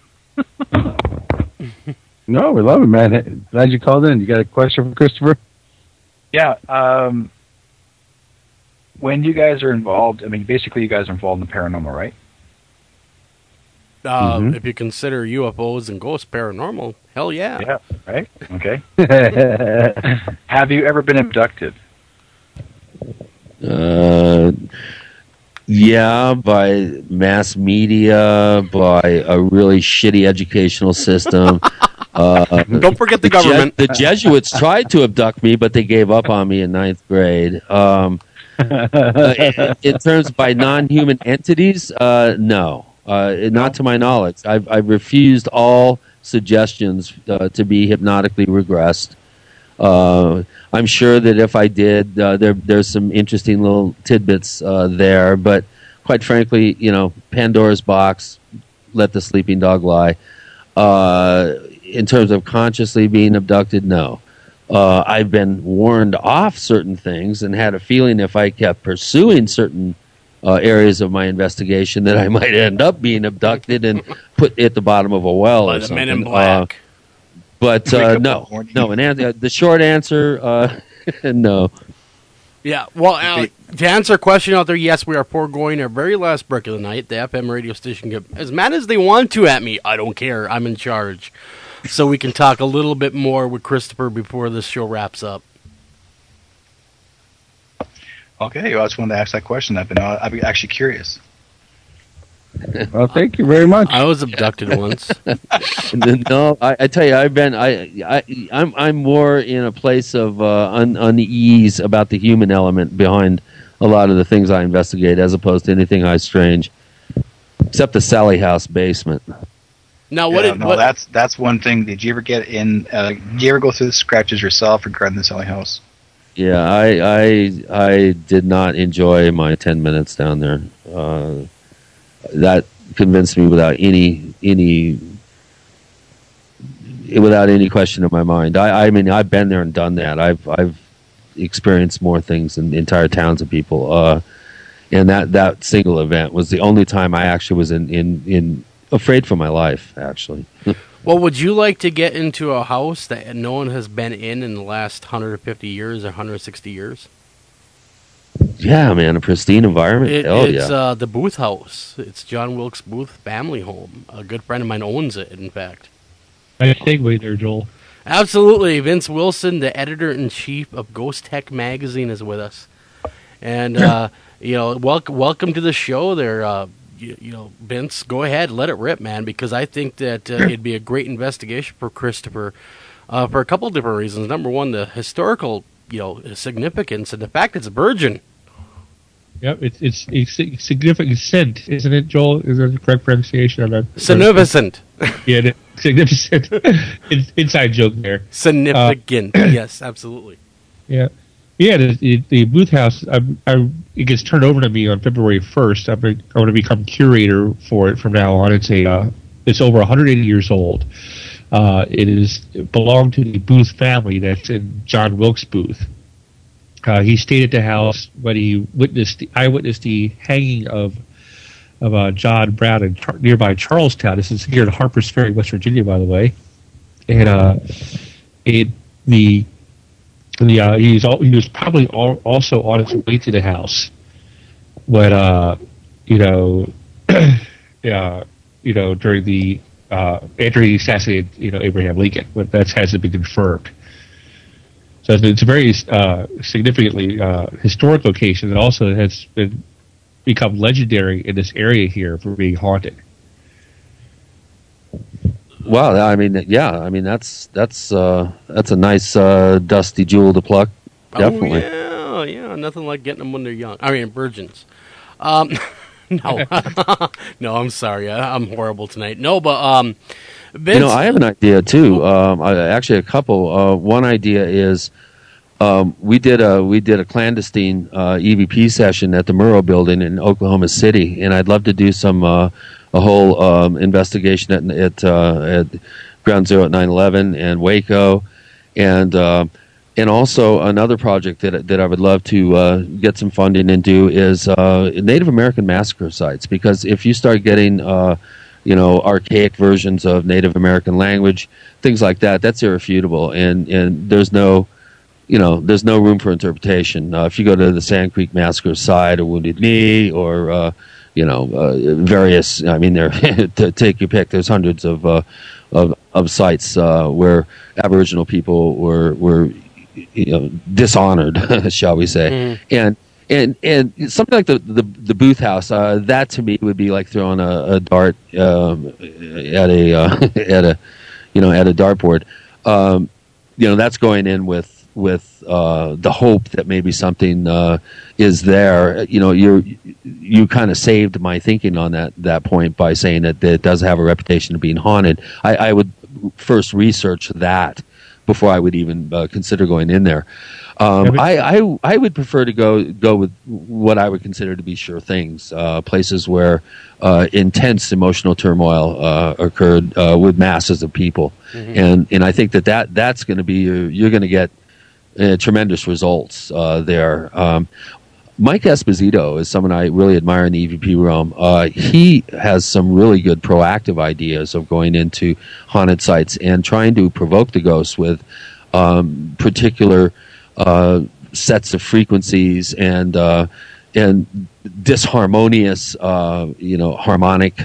No, we love it, man. Glad you called in. You got a question for Christopher? Yeah. When you guys are involved, basically you guys are involved in the paranormal, right? If you consider UFOs and ghosts paranormal, hell yeah. Yeah, right? Okay. Have you ever been abducted? Yeah, by mass media, by a really shitty educational system. Don't forget the government. The Jesuits tried to abduct me, but they gave up on me in 9th grade. In terms by non-human entities, no. Not to my knowledge. I've refused all suggestions to be hypnotically regressed. I'm sure that if I did, there's some interesting little tidbits there. But quite frankly, Pandora's box, let the sleeping dog lie. In terms of consciously being abducted, no. I've been warned off certain things and had a feeling if I kept pursuing certain areas of my investigation that I might end up being abducted and put at the bottom of a well by or the something. Men in Black. But no. The short answer, no. Yeah, well, to answer a question out there, yes, we are foregoing our very last break of the night. The FM radio station get as mad as they want to at me. I don't care. I'm in charge. So we can talk a little bit more with Christopher before this show wraps up. Okay, well, I just wanted to ask that question. I've been actually curious. Well, thank you very much. I was abducted once. No, I tell you, I'm more in a place of unease about the human element behind a lot of the things I investigate, as opposed to anything strange, except the Sally House basement. Now, that's one thing. Did you ever get in? Did you ever go through the scratches yourself regarding the Sally House? Yeah, I did not enjoy my 10 minutes down there. That convinced me without any question in my mind. I mean, I've been there and done that. I've experienced more things in entire towns of people. And that single event was the only time I actually was in afraid for my life, actually. Well, would you like to get into a house that no one has been in the last 150 years or 160 years? Yeah, man, a pristine environment. It's the Booth House. It's John Wilkes Booth family home. A good friend of mine owns it, in fact. Nice segue there, Joel. Absolutely. Vince Wilson, the editor-in-chief of Ghost Tech Magazine, is with us. And, welcome to the show there, Vince. Go ahead, let it rip, man, because I think that it'd be a great investigation for Christopher for a couple of different reasons. Number one, the historical significance and the fact it's virgin. Yep, it's significant, isn't it, Joel? Is there the correct pronunciation on that? Significant. Yeah, significant. Inside joke there. Significant. Yes, absolutely. Yeah. Yeah, the Booth House, it gets turned over to me on February 1st. I'm going to become curator for it from now on. It's over 180 years old. It belonged to the Booth family that's in John Wilkes Booth. He stayed at the house when he eyewitnessed the hanging of John Brown in nearby Charlestown. This is here in Harpers Ferry, West Virginia, by the way. And he was probably also on his way to the house when during the after he assassinated Abraham Lincoln. But that hasn't been confirmed. So it's a very significantly historic location that also has become legendary in this area here for being haunted. Wow, I mean, that's a nice dusty jewel to pluck. Definitely. Oh yeah, nothing like getting them when they're young. I mean, virgins. No, no, I'm sorry, I'm horrible tonight. No, but Vince, I have an idea too. Actually, a couple. One idea is we did a clandestine EVP session at the Murrow Building in Oklahoma City, and I'd love to do some. A whole investigation at Ground Zero at 9/11 and Waco, and also another project that I would love to get some funding and do is Native American massacre sites. Because if you start getting archaic versions of Native American language, things like that, that's irrefutable, and there's no room for interpretation. If you go to the Sand Creek Massacre site or Wounded Knee or various. I mean, there to take your pick. There's hundreds of sites where Aboriginal people were dishonored, shall we say? And something like the Booth House. That to me would be like throwing a dart at a dartboard. That's going in with the hope that maybe something is there. You kind of saved my thinking on that point by saying that it does have a reputation of being haunted. I would first research that before I would even consider going in there. I would prefer to go with what I would consider to be sure things, places where intense emotional turmoil occurred with masses of people, and I think that's going to be you're going to get tremendous results there. Mike Esposito is someone I really admire in the EVP realm. He has some really good proactive ideas of going into haunted sites and trying to provoke the ghosts with particular sets of frequencies and disharmonious, harmonic,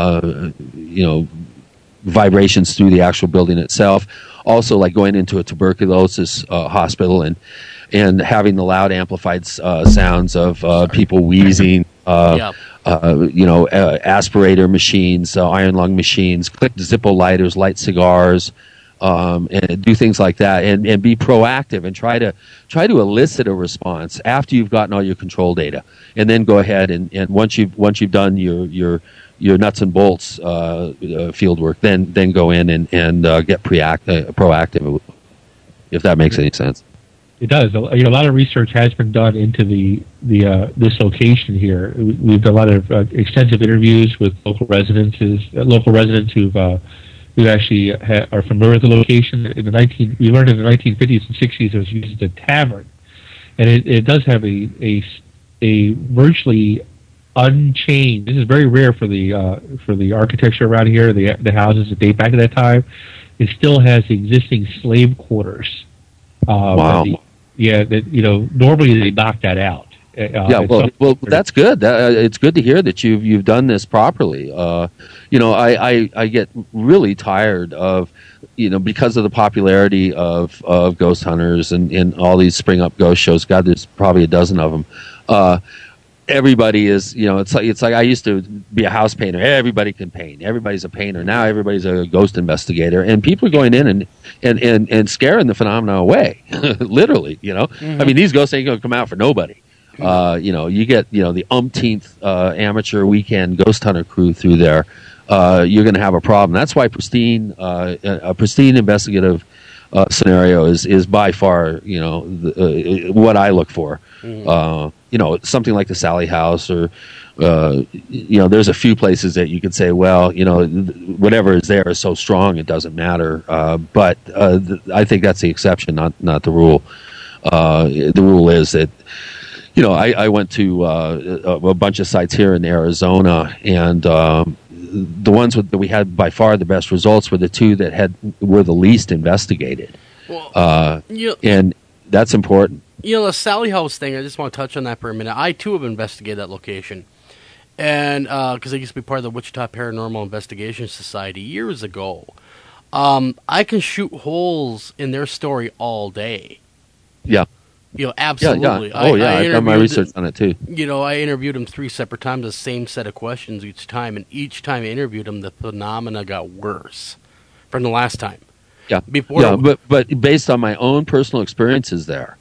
vibrations through the actual building itself. Also, like going into a tuberculosis hospital and having the loud amplified sounds of people wheezing, aspirator machines, iron lung machines, click Zippo lighters, light cigars, and do things like that, and be proactive and try to elicit a response after you've gotten all your control data, and then go ahead and once you've done your nuts and bolts field work, then go in and get proactive, if that makes any sense. It does. A lot of research has been done into this location here. We've done a lot of extensive interviews with local residents who actually are familiar with the location. We learned in the 1950s and 60s it was used as a tavern, and it does have a virtually unchanged. This is very rare for the architecture around here. The houses that date back to that time. It still has existing slave quarters. Wow. Normally they knock that out. Well, that's good. It's good to hear that you've done this properly. I get really tired of, because of the popularity of ghost hunters and all these spring up ghost shows. God, there's probably a dozen of them. Everybody is, it's like I used to be a house painter. Everybody can paint. Everybody's a painter. Now everybody's a ghost investigator, and people are going in and scaring the phenomena away, literally. I mean, these ghosts ain't going to come out for nobody. You get the umpteenth amateur weekend ghost hunter crew through there. You're going to have a problem. That's why a pristine investigative scenario is by far, what I look for. Something like the Sally House, or there's a few places that you could say, well, whatever is there is so strong it doesn't matter. But I think that's the exception, not the rule. The rule is that, I went to a bunch of sites here in Arizona, and the ones that we had by far the best results were the two that were the least investigated. Well, and that's important. The Sally House thing, I just want to touch on that for a minute. I, too, have investigated that location. And because I used to be part of the Wichita Paranormal Investigation Society years ago. I can shoot holes in their story all day. Yeah. Absolutely. Yeah. Oh, I've done my research on it, too. I interviewed him 3 separate times, the same set of questions each time. And each time I interviewed him, the phenomena got worse from the last time. Yeah. But based on my own personal experiences there,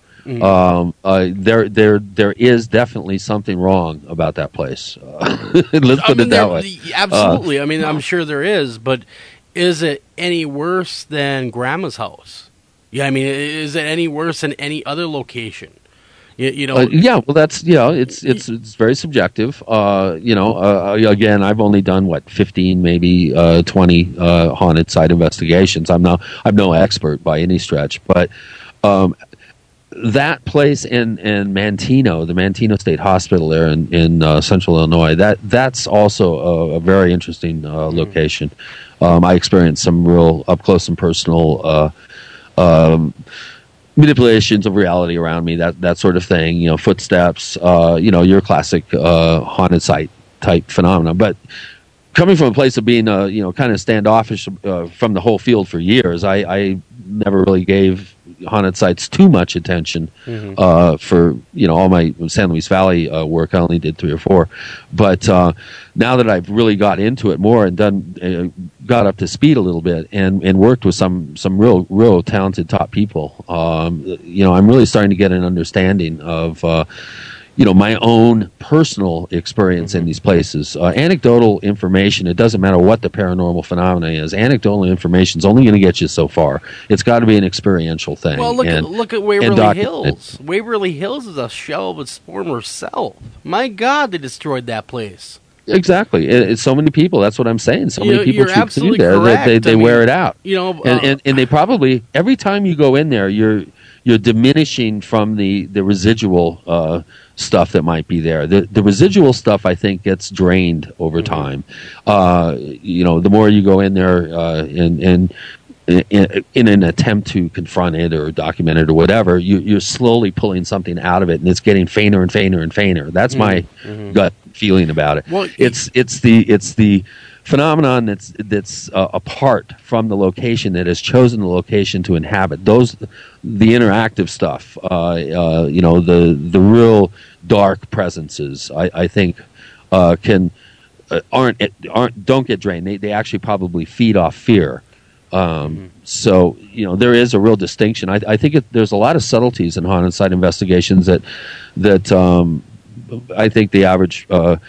there is definitely something wrong about that place. Let's put it that way. Absolutely. I'm sure there is, but is it any worse than Grandma's house? Yeah, is it any worse than any other location? Well, that's it's very subjective. Again, I've only done 15, maybe 20 haunted site investigations. I'm no expert by any stretch, but that place in Manteno, the Manteno State Hospital there in Central Illinois, that's also a very interesting location. I experienced some real up close and personal manipulations of reality around me, that sort of thing, footsteps, your classic haunted site type phenomena. But coming from a place of being, kind of standoffish from the whole field for years, I never really gave haunted sites too much attention for, all my San Luis Valley work. I only did 3 or 4. But now that I've really got into it more and got up to speed a little bit and worked with some real talented top people, I'm really starting to get an understanding of my own personal experience in these places. Anecdotal information, it doesn't matter what the paranormal phenomena is. Anecdotal information is only going to get you so far. It's got to be an experiential thing. Well, look at Waverly Hills. Waverly Hills is a shell of its former self. My God, they destroyed that place. Exactly. It's so many people. That's what I'm saying. So many people choose to do there. Correct. They wear it out. And they probably, every time you go in there, you're diminishing from the residual stuff that might be there. The residual stuff, I think, gets drained over time. The more you go in there in an attempt to confront it or document it or whatever, you're slowly pulling something out of it, and it's getting fainter and fainter and fainter. That's my gut feeling about it. Well, it's the phenomenon that's apart from the location, that has chosen the location to inhabit. The interactive stuff, the real dark presences, I think don't get drained. They actually probably feed off fear. So there is a real distinction. I think there's a lot of subtleties in haunted site investigations that I think the average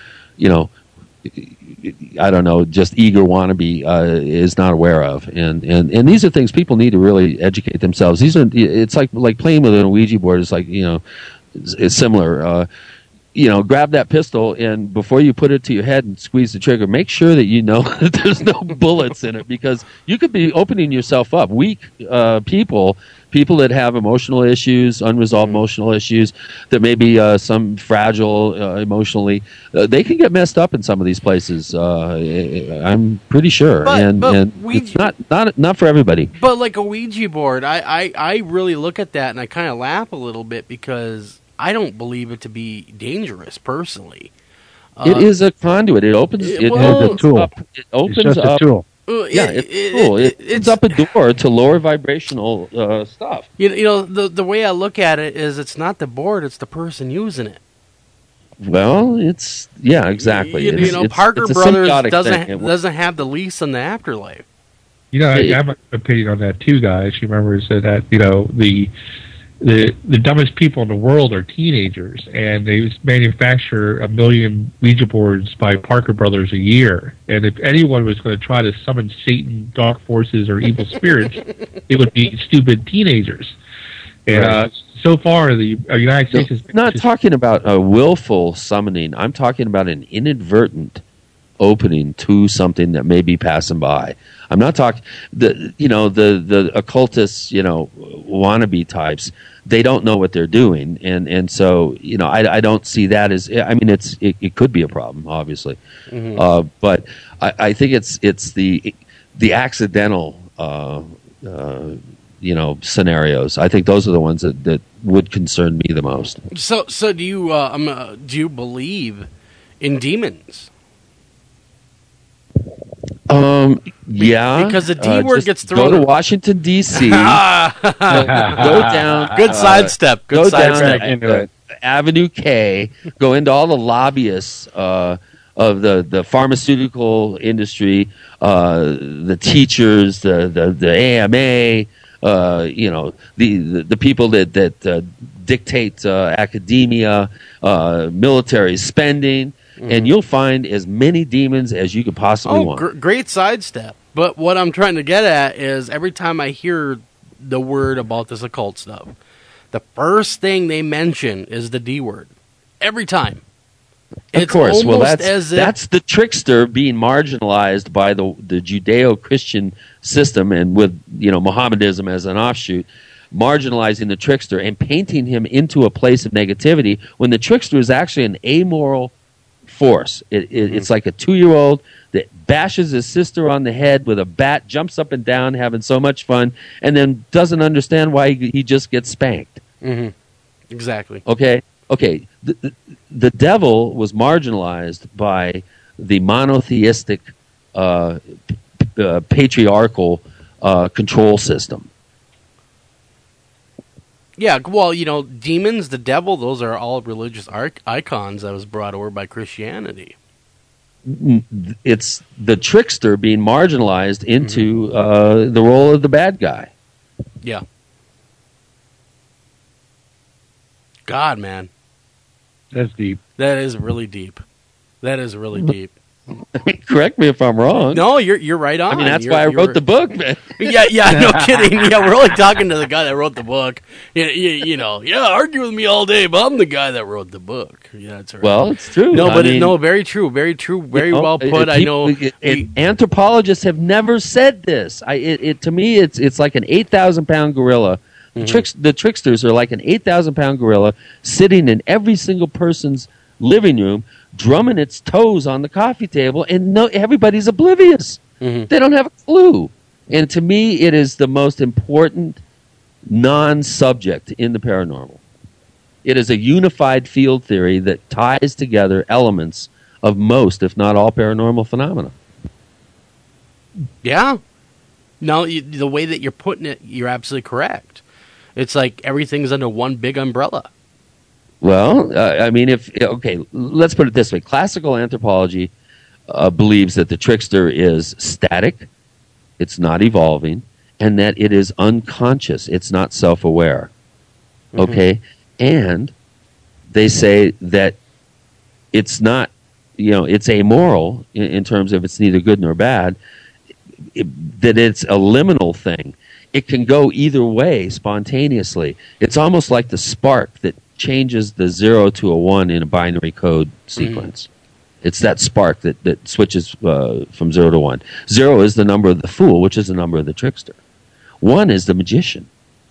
I don't know, just eager wannabe is not aware of, and these are things people need to really educate themselves. It's like playing with an Ouija board. It's like it's similar. Grab that pistol, and before you put it to your head and squeeze the trigger, make sure that you know that there's no bullets in it, because you could be opening yourself up. Weak people that have emotional issues, unresolved emotional issues, that may be some fragile emotionally, they can get messed up in some of these places. I'm pretty sure, and it's not for everybody. But like a Ouija board, I really look at that and I kind of laugh a little bit, because I don't believe it to be dangerous personally. It is a conduit. It opens. It opens up. Tool. It's up a door to lower vibrational stuff. The way I look at it is, it's not the board; it's the person using it. Well, exactly. Parker Brothers doesn't have the lease on the afterlife. I have an opinion on that too, guys. You remember said that the dumbest people in the world are teenagers, and they manufacture 1 million Ouija boards by Parker Brothers a year. And if anyone was going to try to summon Satan, dark forces, or evil spirits, it would be stupid teenagers. And so far, the United States has been not talking about a willful summoning. I'm talking about an inadvertent opening to something that may be passing by. I'm not talking the occultists, wannabe types. They don't know what they're doing, and so I don't see that as. I mean, it could be a problem, obviously, but I think it's the accidental scenarios. I think those are the ones that would concern me the most. So do you believe in demons? Yeah. Because the D word gets thrown. Go to Washington, D.C. Go down. Good sidestep. Good sidestep. Avenue K. Go into all the lobbyists of the pharmaceutical industry, the teachers, the AMA, the people that dictate academia, military spending. And you'll find as many demons as you could possibly want. Great sidestep. But what I'm trying to get at is every time I hear the word about this occult stuff, the first thing they mention is the D word. Every time. Of course. Well, that's the trickster being marginalized by the Judeo-Christian system, and with Mohammedanism as an offshoot, marginalizing the trickster and painting him into a place of negativity when the trickster is actually an amoral force. It's like a 2-year-old that bashes his sister on the head with a bat, jumps up and down, having so much fun, and then doesn't understand why he just gets spanked. Mm-hmm. Exactly. Okay. The devil was marginalized by the monotheistic, patriarchal control system. Yeah, well, demons, the devil, those are all religious icons that was brought over by Christianity. It's the trickster being marginalized into the role of the bad guy. Yeah. God, man. That's deep. That is really deep. I mean, correct me if I'm wrong. No, you're right on. I mean, that's why I wrote the book, man. Yeah, no kidding. Yeah, we're only talking to the guy that wrote the book. Argue with me all day, but I'm the guy that wrote the book. Yeah, that's right. Well, it's true. No, very true, very well put. I know. Anthropologists have never said this. To me, it's like an 8,000-pound gorilla. The tricksters are like an 8,000-pound gorilla sitting in every single person's living room, drumming its toes on the coffee table, and everybody's oblivious. They don't have a clue. And to me, it is the most important non-subject in the paranormal. It is a unified field theory that ties together elements of most, if not all, paranormal phenomena. Yeah. No, the way that you're putting it, you're absolutely correct. It's like everything's under one big umbrella. Well, let's put it this way. Classical anthropology believes that the trickster is static, it's not evolving, and that it is unconscious. It's not self-aware. Okay? And they say that it's not, it's amoral in terms of it's neither good nor bad, that it's a liminal thing. It can go either way spontaneously. It's almost like the spark that changes the 0 to a 1 in a binary code sequence. It's that spark that switches from 0 to 1. 0 is the number of the fool, which is the number of the trickster. 1 is the magician.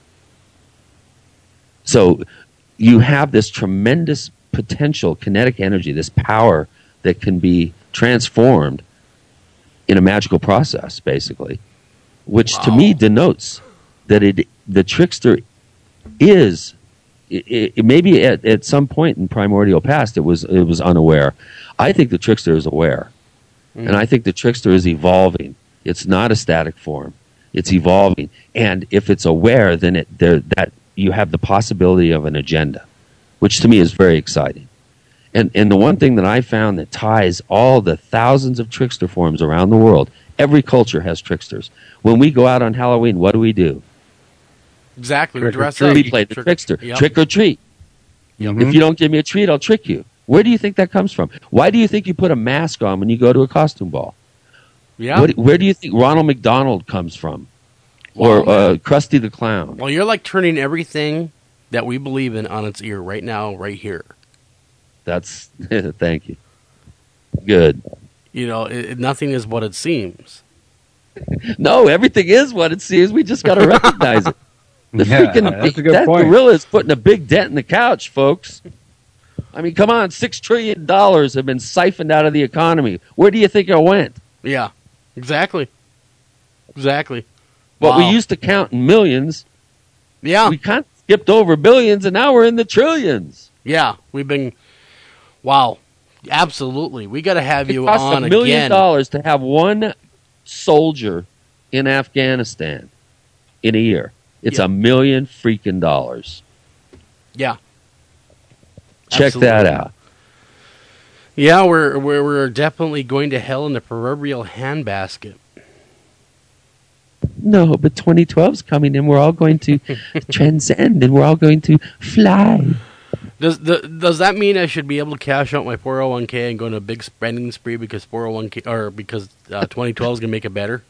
So you have this tremendous potential kinetic energy, this power that can be transformed in a magical process, basically, which to me denotes that the trickster is... It maybe at some point in primordial past it was unaware. I think the trickster is aware, and I think the trickster is evolving. It's not a static form; it's evolving. And if it's aware, then that you have the possibility of an agenda, which to me is very exciting. And the one thing that I found that ties all the thousands of trickster forms around the world, every culture has tricksters. When we go out on Halloween, what do? Exactly. Trick or Dress treat. up. We play the trickster. Yep. Trick or treat. If you don't give me a treat, I'll trick you. Where do you think that comes from? Why do you think you put a mask on when you go to a costume ball? Yeah. Where do you think Ronald McDonald comes from? Or Krusty the Clown? Well, you're like turning everything that we believe in on its ear right now, right here. That's thank you. Good. You know, nothing is what it seems. No, everything is what it seems. We just got to recognize it. That's a good that point. gorilla is putting a big dent in the couch, folks. I mean, come on, $6 trillion have been siphoned out of the economy. Where do you think it went? Yeah, exactly. Exactly. What we used to count in millions, yeah, we kind of skipped over billions, and now we're in the trillions. Yeah, we've been. Wow, absolutely. We got to have you It costs on $1 million again. to have one soldier in Afghanistan in a year. It's $1 million freaking dollars. Yeah. Check Absolutely. that out. Yeah, we're definitely going to hell in the proverbial handbasket. No, but 2012's coming, and we're all going to transcend, and we're all going to fly. Does that mean I should be able to cash out my 401k and go on a big spending spree because 401k or because 2012 is going to make it better?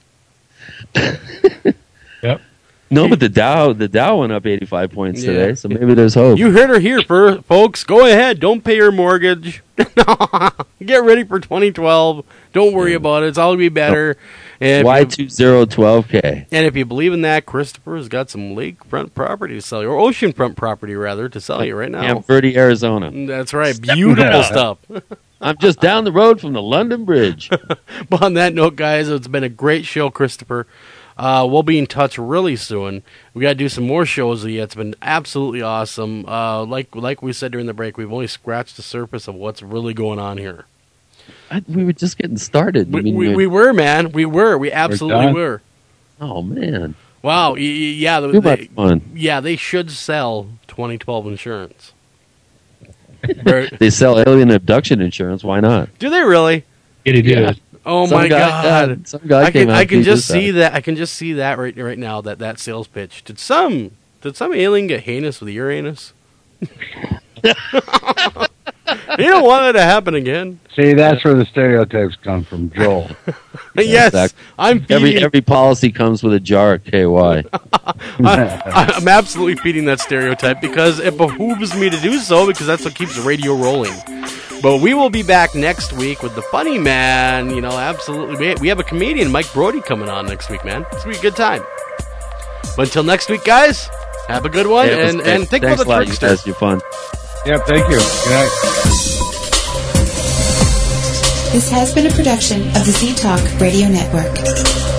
Yep. No, but the Dow went up 85 points today, so maybe there's hope. You heard her here, folks. Go ahead. Don't pay your mortgage. Get ready for 2012. Don't worry about it. It's all going to be better. And Y2012K. And if you believe in that, Christopher's got some lakefront property to sell you, or oceanfront property, rather, to sell you right now. Camp Verde, Arizona. That's right. Beautiful stuff. I'm just down the road from the London Bridge. But on that note, guys, it's been a great show, Christopher. We'll be in touch really soon. We got to do some more shows with you. It's been absolutely awesome. Like we said during the break, we've only scratched the surface of what's really going on here. We were just getting started. We were, man. We were. We absolutely were. Oh, man. Wow. Yeah. Too much fun. Yeah, they should sell 2012 insurance. They sell alien abduction insurance. Why not? Do they really? Yeah, they do. Yeah. Oh Some my guy- God! some guy came out I can and just did see that. I can just see that right now. That sales pitch. Did some alien get heinous with Uranus? You don't want that to happen again. See, that's where the stereotypes come from, Joel. Yes, Exactly. I'm feeding. Every policy comes with a jar of KY. I'm absolutely feeding that stereotype because it behooves me to do so because that's what keeps the radio rolling. But we will be back next week with the funny man. You know, absolutely. We have a comedian, Mike Brody, coming on next week, man. It's going to be a good time. But until next week, guys, have a good one. Hey, and think about thanks the a lot, you trickster. guys. You're fun. Yep, thank you. Good night. This has been a production of the Z Talk Radio Network.